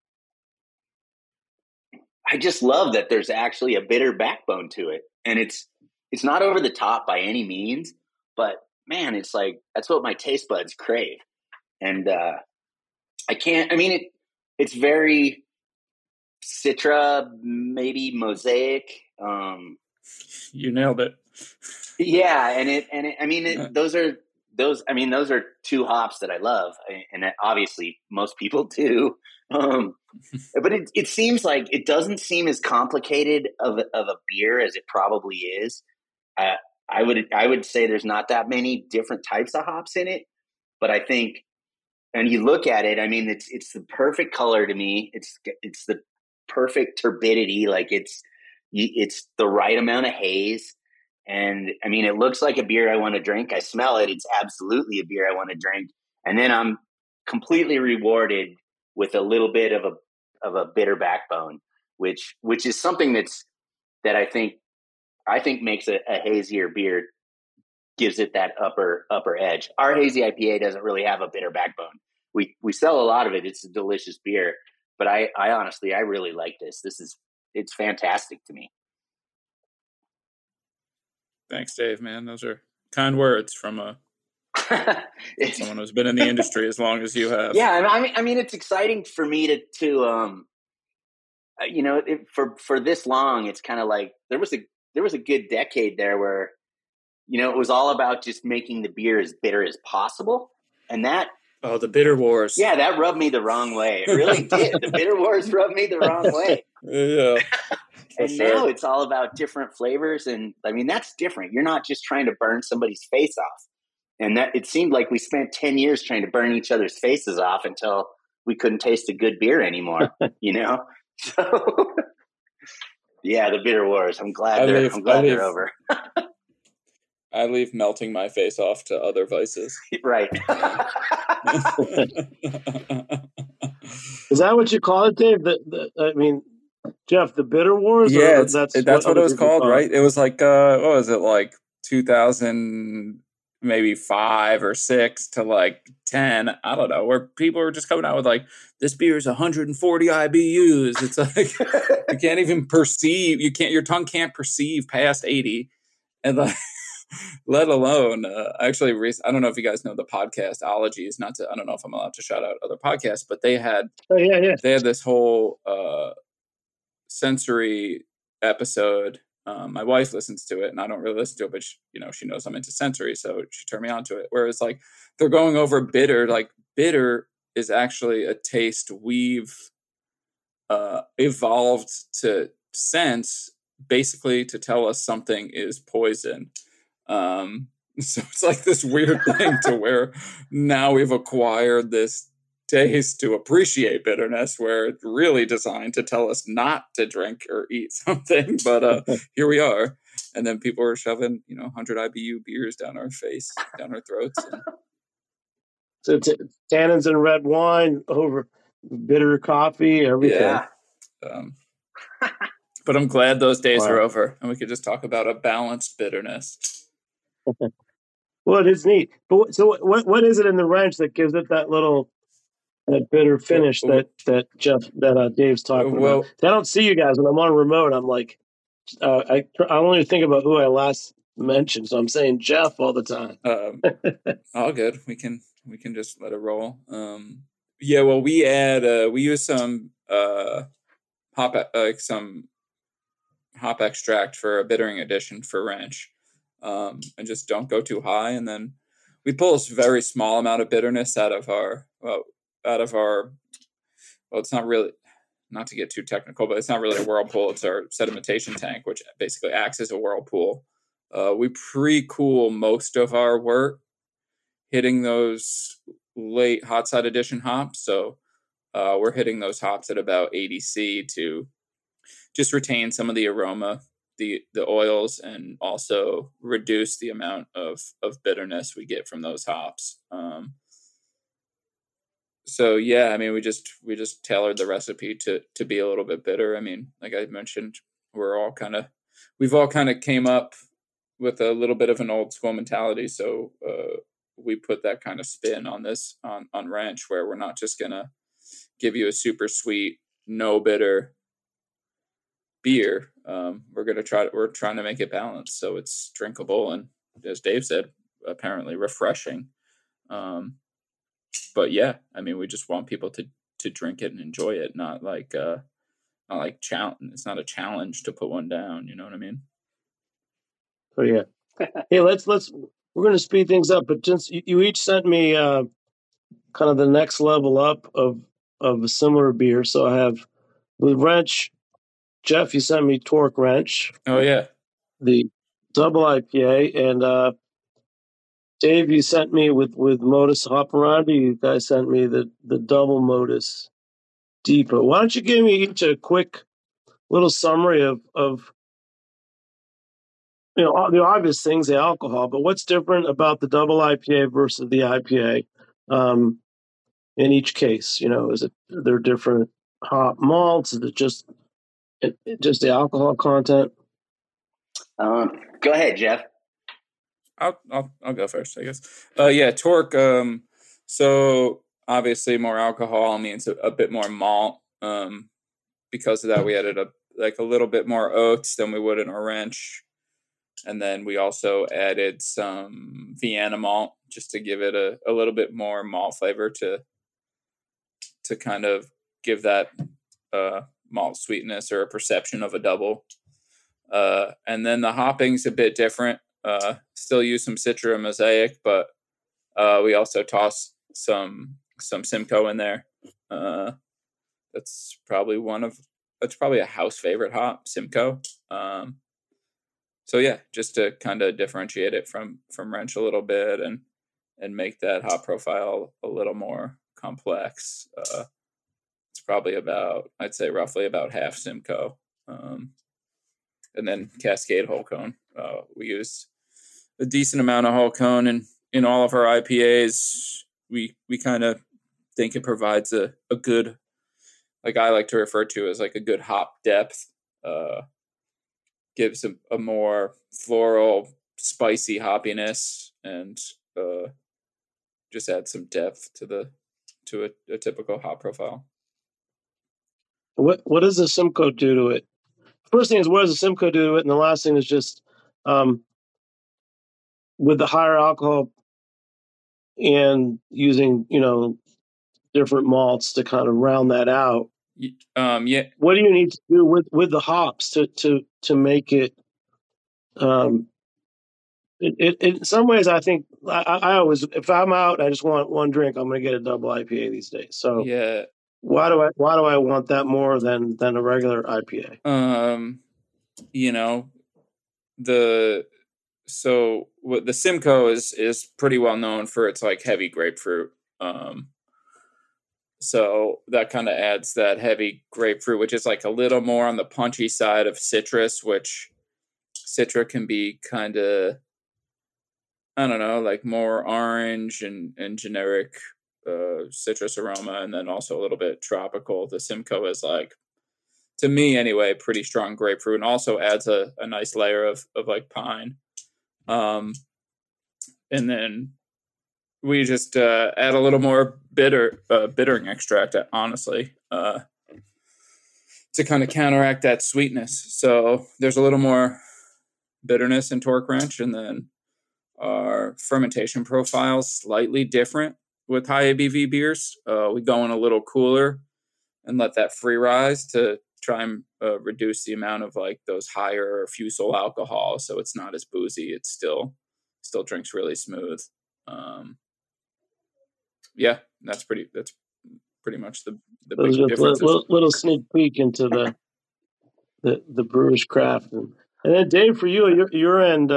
I just love that there's actually a bitter backbone to it. And it's not over the top by any means, but man, it's like, that's what my taste buds crave. And it's Citra, maybe Mosaic. You nailed it. Yeah, those are two hops that I love, and obviously most people do. But it seems like it doesn't seem as complicated of a beer as it probably is. I would say there's not that many different types of hops in it, but I think, and you look at it, I mean, it's the perfect color to me. It's the perfect turbidity, like it's the right amount of haze. And I mean, it looks like a beer I want to drink. I smell it. It's absolutely a beer I want to drink. And then I'm completely rewarded with a little bit of a bitter backbone, which is something that I think makes a hazier beer, gives it that upper edge. Our hazy IPA doesn't really have a bitter backbone. We sell a lot of it. It's a delicious beer, but I honestly, I really like this. It's fantastic to me. Thanks, Dave, man. Those are kind words from someone who's been in the industry as long as you have. Yeah, I mean, it's exciting for me to for this long. It's kind of like there was a good decade there where, it was all about just making the beer as bitter as possible, and that. Oh, the bitter wars. Yeah, that rubbed me the wrong way. It really did. The bitter wars rubbed me the wrong way. Yeah. And now it's all about different flavors. And I mean, that's different. You're not just trying to burn somebody's face off. And that it seemed like we spent 10 years trying to burn each other's faces off until we couldn't taste a good beer anymore, So, yeah, the bitter wars. I'm glad they're over. I leave melting my face off to other vices. Right. Is that what you call it, Dave? I mean, Jeff, the bitter wars? Yeah, that's what it was called, right? It was like, what was it, like 2000, maybe 5 or 6 to like 10, I don't know, where people were just coming out with like, this beer is 140 IBUs. It's like, you can't even perceive, your tongue can't perceive past 80. And like, let alone, actually, I don't know if you guys know the podcast Ologies. I don't know if I'm allowed to shout out other podcasts, but they had, they had this whole sensory episode. My wife listens to it, and I don't really listen to it, but she knows I'm into sensory, so she turned me on to it. Whereas, like, they're going over bitter. Like, bitter is actually a taste we've evolved to sense, basically to tell us something is poison. So it's like this weird thing to where now we've acquired this taste to appreciate bitterness, where it's really designed to tell us not to drink or eat something. But here we are. And then people are shoving, 100 IBU beers down our face, down our throats. So tannins and red wine over bitter coffee, everything. Yeah. But I'm glad those days are over, and we could just talk about a balanced bitterness. Well, it is neat. But so what is it in the wrench that gives it that bitter finish that Dave's talking about? I don't see you guys when I'm on remote. I'm like, I only think about who I last mentioned, so I'm saying Jeff all the time. All good. We can just let it roll. Yeah. Well, we use some some hop extract for a bittering addition for wrench. And just don't go too high. And then we pull a very small amount of bitterness out of our, it's not really, not to get too technical, but it's not really a whirlpool. It's our sedimentation tank, which basically acts as a whirlpool. We pre-cool most of our work hitting those late hot side addition hops. So we're hitting those hops at about 80 C to just retain some of the aroma, the oils, and also reduce the amount of bitterness we get from those hops. So yeah, I mean, we just tailored the recipe to be a little bit bitter. I mean, like I mentioned, we've all kind of came up with a little bit of an old school mentality. So we put that kind of spin on this on Wrench, where we're not just gonna give you a super sweet, no bitter beer. We're trying to make it balanced so it's drinkable and, as Dave said, apparently refreshing. But yeah, I mean, we just want people to drink it and enjoy it, not like not like it's not a challenge to put one down. You know what I mean? Oh yeah. Hey, we're going to speed things up, but just you each sent me kind of the next level up of a similar beer. So I have with Wrench, Jeff, you sent me Torque Wrench. Oh yeah, the double IPA, and Dave, you sent me with Modus Operandi. You guys sent me the double Modus Deepa. Why don't you give me each a quick little summary of all the obvious things, the alcohol, but what's different about the double IPA versus the IPA in each case? Is it they're different hop malts? Is it just the alcohol content? Go ahead, Jeff. I'll go first, I guess. Yeah, Torque. So obviously more alcohol means a bit more malt. Because of that, we added a little bit more oats than we would in a Wrench. And then we also added some Vienna malt just to give it a little bit more malt flavor to kind of give that malt sweetness or a perception of a double. And then the hopping's a bit different. Still use some Citra and Mosaic, but we also toss some Simcoe in there. That's probably a house favorite hop, Simcoe. So yeah, just to kind of differentiate it from Wrench a little bit and make that hop profile a little more complex. It's probably I'd say roughly about half Simcoe. And then Cascade Whole Cone. We use a decent amount of whole cone in all of our IPAs. We kind of think it provides a good, like I like to refer to as like a good hop depth. Gives a more floral, spicy hoppiness, and just adds some depth to a typical hop profile. What does the Simcoe do to it? First thing is, what does the Simcoe do to it? And the last thing is just with the higher alcohol and using, different malts to kind of round that out. Yeah. What do you need to do with the hops to make it? In some ways, I think I always, if I'm out, I just want one drink. I'm going to get a double IPA these days. So yeah. Why do I want that more than a regular IPA? The Simcoe is pretty well known for its like heavy grapefruit. So that kind of adds that heavy grapefruit, which is like a little more on the punchy side of citrus, which Citra can be kind of, I don't know, like more orange and generic citrus aroma, and then also a little bit tropical. The Simcoe is like, to me anyway, pretty strong grapefruit, and also adds a nice layer of like pine. And then we just add a little more bittering extract, honestly, to kind of counteract that sweetness. So there's a little more bitterness in Torque Wrench, and then our fermentation profile is slightly different with high ABV beers. We go in a little cooler and let that free rise to try and reduce the amount of like those higher fusel alcohol, so it's not as boozy. It's still drinks really smooth. Yeah, that's pretty much the big difference. Little sneak peek into the brewer's craft, and then Dave, for you, your end,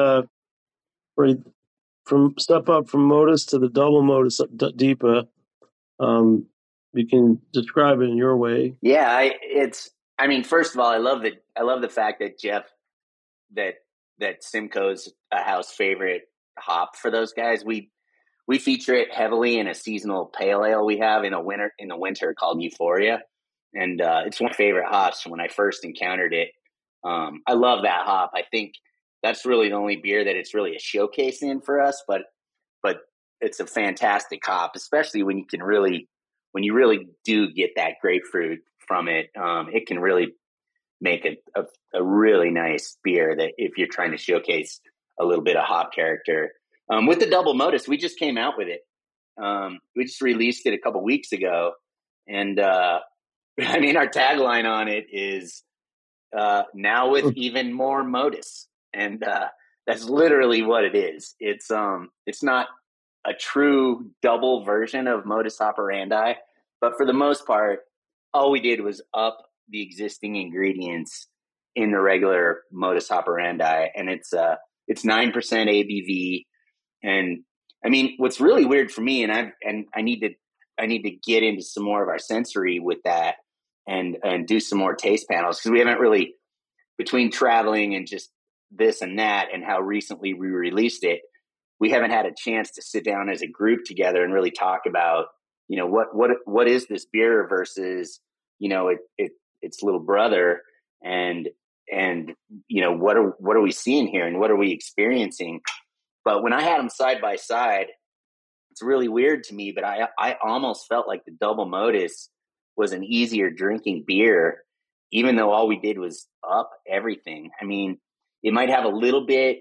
from step up from Modus to the double Modus Deepa, you can describe it in your way. Yeah, first of all, I love the fact that Jeff, that Simcoe's a house favorite hop for those guys. We feature it heavily in a seasonal pale ale we have in the winter called Euphoria, and it's one of my favorite hops. When I first encountered it, I love that hop. I think that's really the only beer that it's really a showcase in for us, but it's a fantastic hop, especially when you really do get that grapefruit from it. It can really make a really nice beer that if you're trying to showcase a little bit of hop character. With the double Modus, we just came out with it. We just released it a couple weeks ago, and I mean, our tagline on it is now with even more modus, and that's literally what it is. It's not a true double version of modus operandi, but for the most part, all we did was up the existing ingredients in the regular modus operandi, and it's 9% ABV. And I mean, what's really weird for me, and I need to get into some more of our sensory with that, and do some more taste panels, because we haven't really, between traveling and just this and that, and how recently we released it, we haven't had a chance to sit down as a group together and really talk about, what is this beer versus, its little brother, and what are we seeing here, and what are we experiencing? But when I had them side by side, it's really weird to me, but I almost felt like the Double Modus was an easier drinking beer, even though all we did was up everything. I mean, it might have a little bit.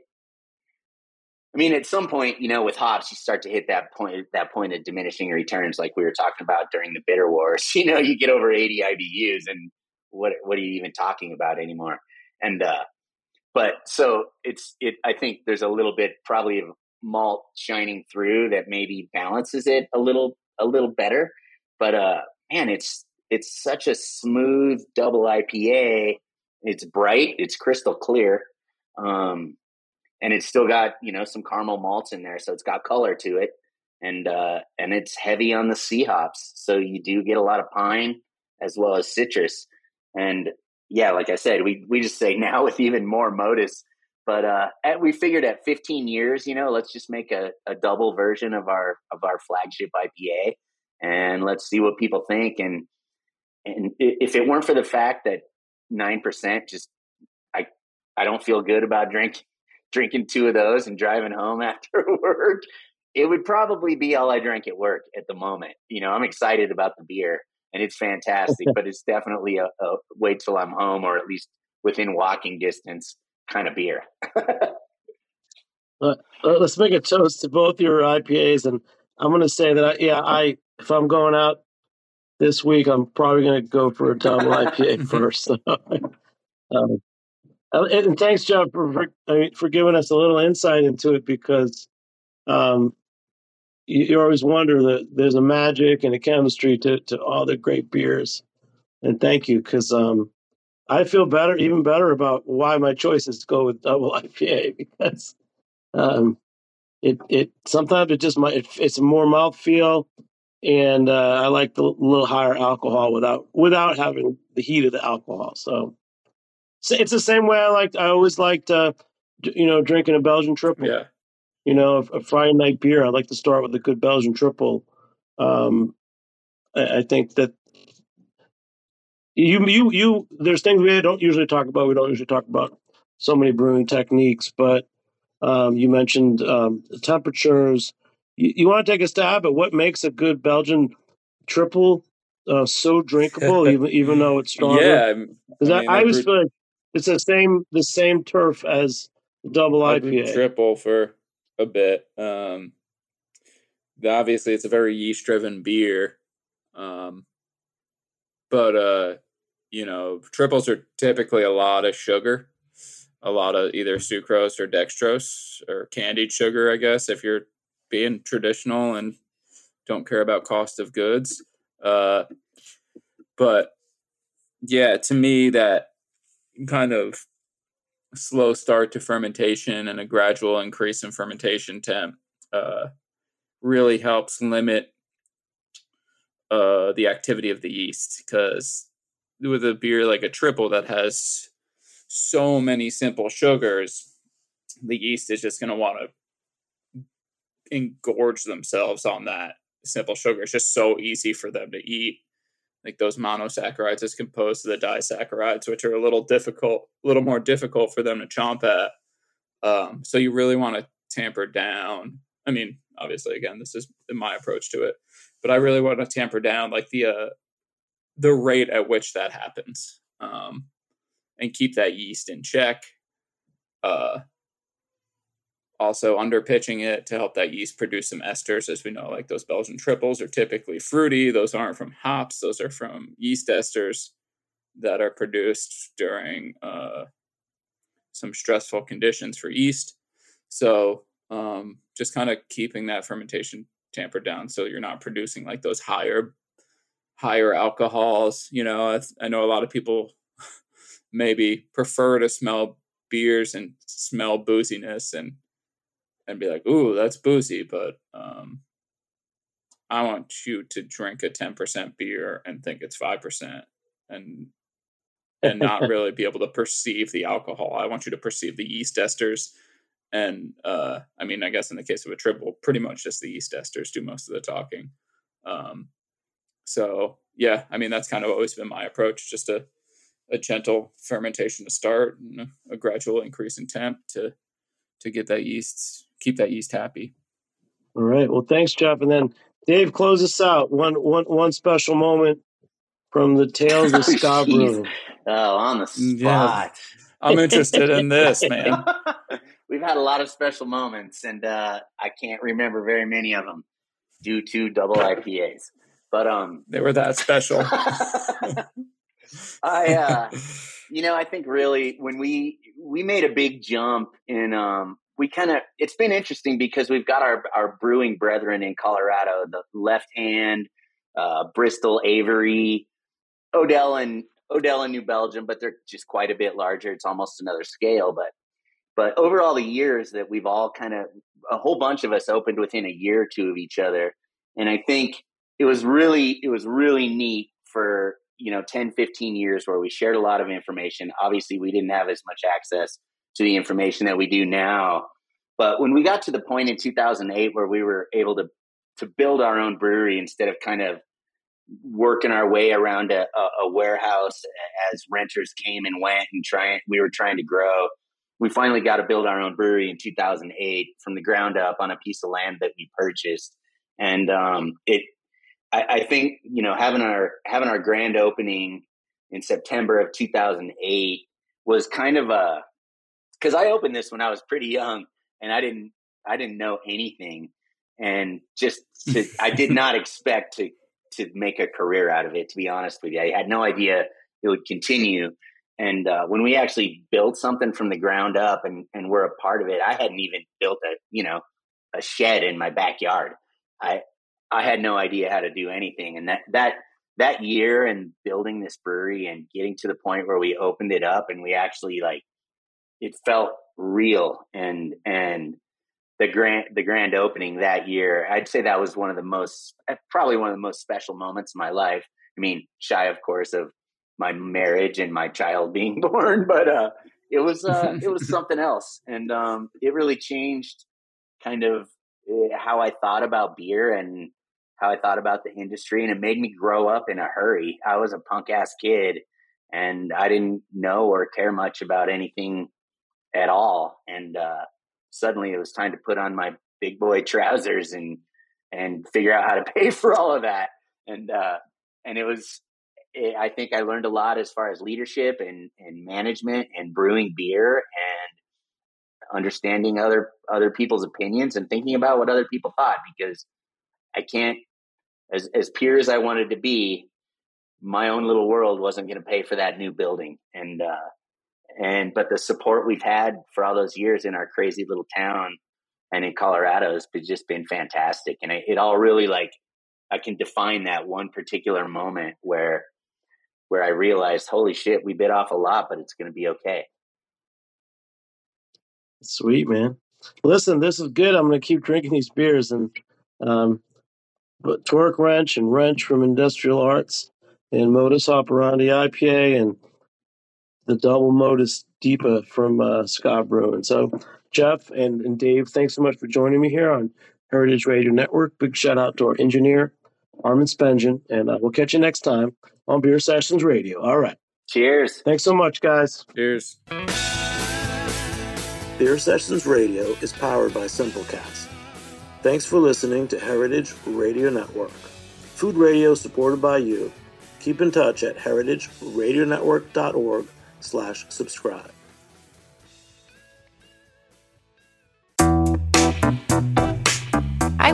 I mean, at some point, with hops, you start to hit that point of diminishing returns, like we were talking about during the bitter wars. You get over 80 IBUs, and what are you even talking about anymore? And but so I think there's a little bit probably of malt shining through that maybe balances it a little better. But man, it's such a smooth double IPA. It's bright, it's crystal clear, and it's still got some caramel malts in there, so it's got color to it, and it's heavy on the C hops, so you do get a lot of pine as well as citrus. And yeah, like I said, we just say now with even more modus. But we figured at 15 years, let's just make a double version of our flagship IPA, and let's see what people think. And if it weren't for the fact that 9%, just I don't feel good about drinking 2 of those and driving home after work, it would probably be all I drank at work at the moment. I'm excited about the beer, and it's fantastic, but it's definitely a wait till I'm home, or at least within walking distance kind of beer. Let's make a toast to both your IPAs, and I'm going to say that if I'm going out this week, I'm probably going to go for a double IPA first. So, and thanks, Jeff, for giving us a little insight into it, because you always wonder that there's a magic and a chemistry to all the great beers. And thank you, because I feel even better about why my choice is to go with double IPA, because it sometimes it's a more mouthfeel, and I like the little higher alcohol without having the heat of the alcohol. So it's the same way I always liked drinking a Belgian triple. Yeah. A Friday night beer, I like to start with a good Belgian triple. I think that there's things we don't usually talk about. We don't usually talk about so many brewing techniques, but you mentioned the temperatures. You want to take a stab at what makes a good Belgian triple so drinkable, even though it's stronger? Yeah, because I always feel like it's the same turf as the double IPA. Triple for a bit. Obviously, it's a very yeast-driven beer, but triples are typically a lot of sugar, a lot of either sucrose or dextrose or candied sugar, I guess, if you're being traditional and don't care about cost of goods. But yeah, to me, that kind of slow start to fermentation and a gradual increase in fermentation temp really helps limit the activity of the yeast, because with a beer like a triple that has so many simple sugars, the yeast is just going to want to engorge themselves on that simple sugar. It's just so easy for them to eat. Like those monosaccharides as composed to the disaccharides, which are a little more difficult for them to chomp at. So you really want to tamper down. I mean, obviously, again, this is my approach to it, but I really want to tamper down like the rate at which that happens, and keep that yeast in check. also underpitching it to help that yeast produce some esters. As we know, like those Belgian triples are typically fruity. Those aren't from hops. Those are from yeast esters that are produced during some stressful conditions for yeast. So just kind of keeping that fermentation tampered down so you're not producing like those higher alcohols. You know, I know a lot of people maybe prefer to smell beers and smell booziness and be like, ooh, that's boozy. But I want you to drink a 10% beer and think it's 5% and not really be able to perceive the alcohol. I want you to perceive the yeast esters. And I mean, I guess in the case of a triple, pretty much just the yeast esters do most of the talking. So yeah, I mean, that's kind of always been my approach, just a gentle fermentation to start and a gradual increase in temp to get that yeast, keep that yeast happy. All right. Well, thanks, Jeff. And then Dave, close us out. One special moment from the tales of Scott Brewing. Oh, on the spot. Yeah, I'm interested in this, man. We've had a lot of special moments, and I can't remember very many of them due to double IPAs. But they were that special. I think really when we made a big jump in, it's been interesting because we've got our brewing brethren in Colorado, the Left Hand, Bristol, Avery, Odell and New Belgium, but they're just quite a bit larger. It's almost another scale. But over all the years that we've all a whole bunch of us opened within a year or two of each other. And I think it was really neat for, 10, 15 years where we shared a lot of information. Obviously, we didn't have as much access to the information that we do now. But when we got to the point in 2008 where we were able to build our own brewery instead of kind of working our way around a warehouse as renters came and went and we were trying to grow, we finally got to build our own brewery in 2008 from the ground up on a piece of land that we purchased. And I think, having our grand opening in September of 2008 was kind of because I opened this when I was pretty young and I didn't know anything, and I did not expect to make a career out of it, to be honest with you. I had no idea it would continue. And when we actually built something from the ground up and we're a part of it, I hadn't even built a shed in my backyard. I had no idea how to do anything. And that year and building this brewery and getting to the point where we opened it up and we actually it felt real. And the grand opening that year, I'd say that was probably one of the most special moments of my life. I mean, shy, of course, of my marriage and my child being born, but it was something else. And it really changed kind of how I thought about beer and how I thought about the industry. And it made me grow up in a hurry. I was a punk ass kid and I didn't know or care much about anything at all. And suddenly it was time to put on my big boy trousers and figure out how to pay for all of that. And I think I learned a lot as far as leadership and management and brewing beer and understanding other people's opinions and thinking about what other people thought, because I can't, as pure as I wanted to be, my own little world wasn't going to pay for that new building. But the support we've had for all those years in our crazy little town and in Colorado has just been fantastic. And it all really, I can define that one particular moment where I realized, holy shit, we bit off a lot, but it's going to be okay. Sweet, man. Listen, this is good. I'm going to keep drinking these beers. And but Torque Wrench and Wrench from Industrial Arts and Modus Operandi IPA and the Double Modus Deepa from Scott Brewing. So, Jeff and Dave, thanks so much for joining me here on Heritage Radio Network. Big shout out to our engineer, Armin Spengen, and we'll catch you next time on Beer Sessions Radio. All right. Cheers. Thanks so much, guys. Cheers. Beer Sessions Radio is powered by Simplecast. Thanks for listening to Heritage Radio Network. Food radio supported by you. Keep in touch at heritageradionetwork.org/subscribe.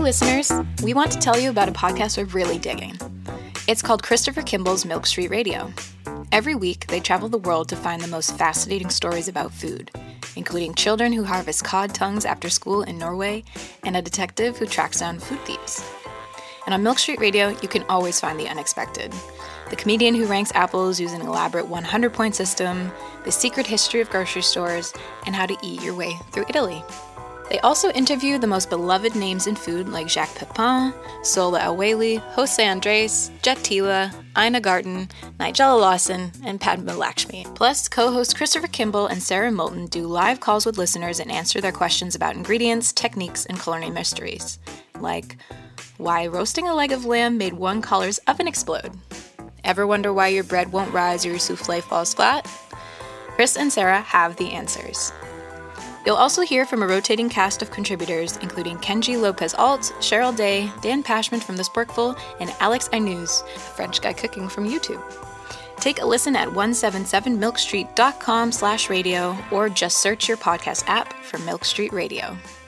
listeners, we want to tell you about a podcast we're really digging. It's called Christopher Kimball's Milk Street Radio. Every week, they travel the world to find the most fascinating stories about food, including children who harvest cod tongues after school in Norway and a detective who tracks down food thieves. And on Milk Street Radio, you can always find the unexpected. The comedian who ranks apples using an elaborate 100-point system, the secret history of grocery stores, and how to eat your way through Italy. They also interview the most beloved names in food like Jacques Pepin, Sola El-Waylly, Jose Andres, Jet Tila, Ina Garten, Nigella Lawson, and Padma Lakshmi. Plus, co-hosts Christopher Kimball and Sarah Moulton do live calls with listeners and answer their questions about ingredients, techniques, and culinary mysteries. Like, why roasting a leg of lamb made one caller's oven explode? Ever wonder why your bread won't rise or your souffle falls flat? Chris and Sarah have the answers. You'll also hear from a rotating cast of contributors, including Kenji Lopez-Alt, Cheryl Day, Dan Pashman from The Sporkful, and Alex Aynuz, a French guy cooking from YouTube. Take a listen at 177milkstreet.com/radio or just search your podcast app for Milk Street Radio.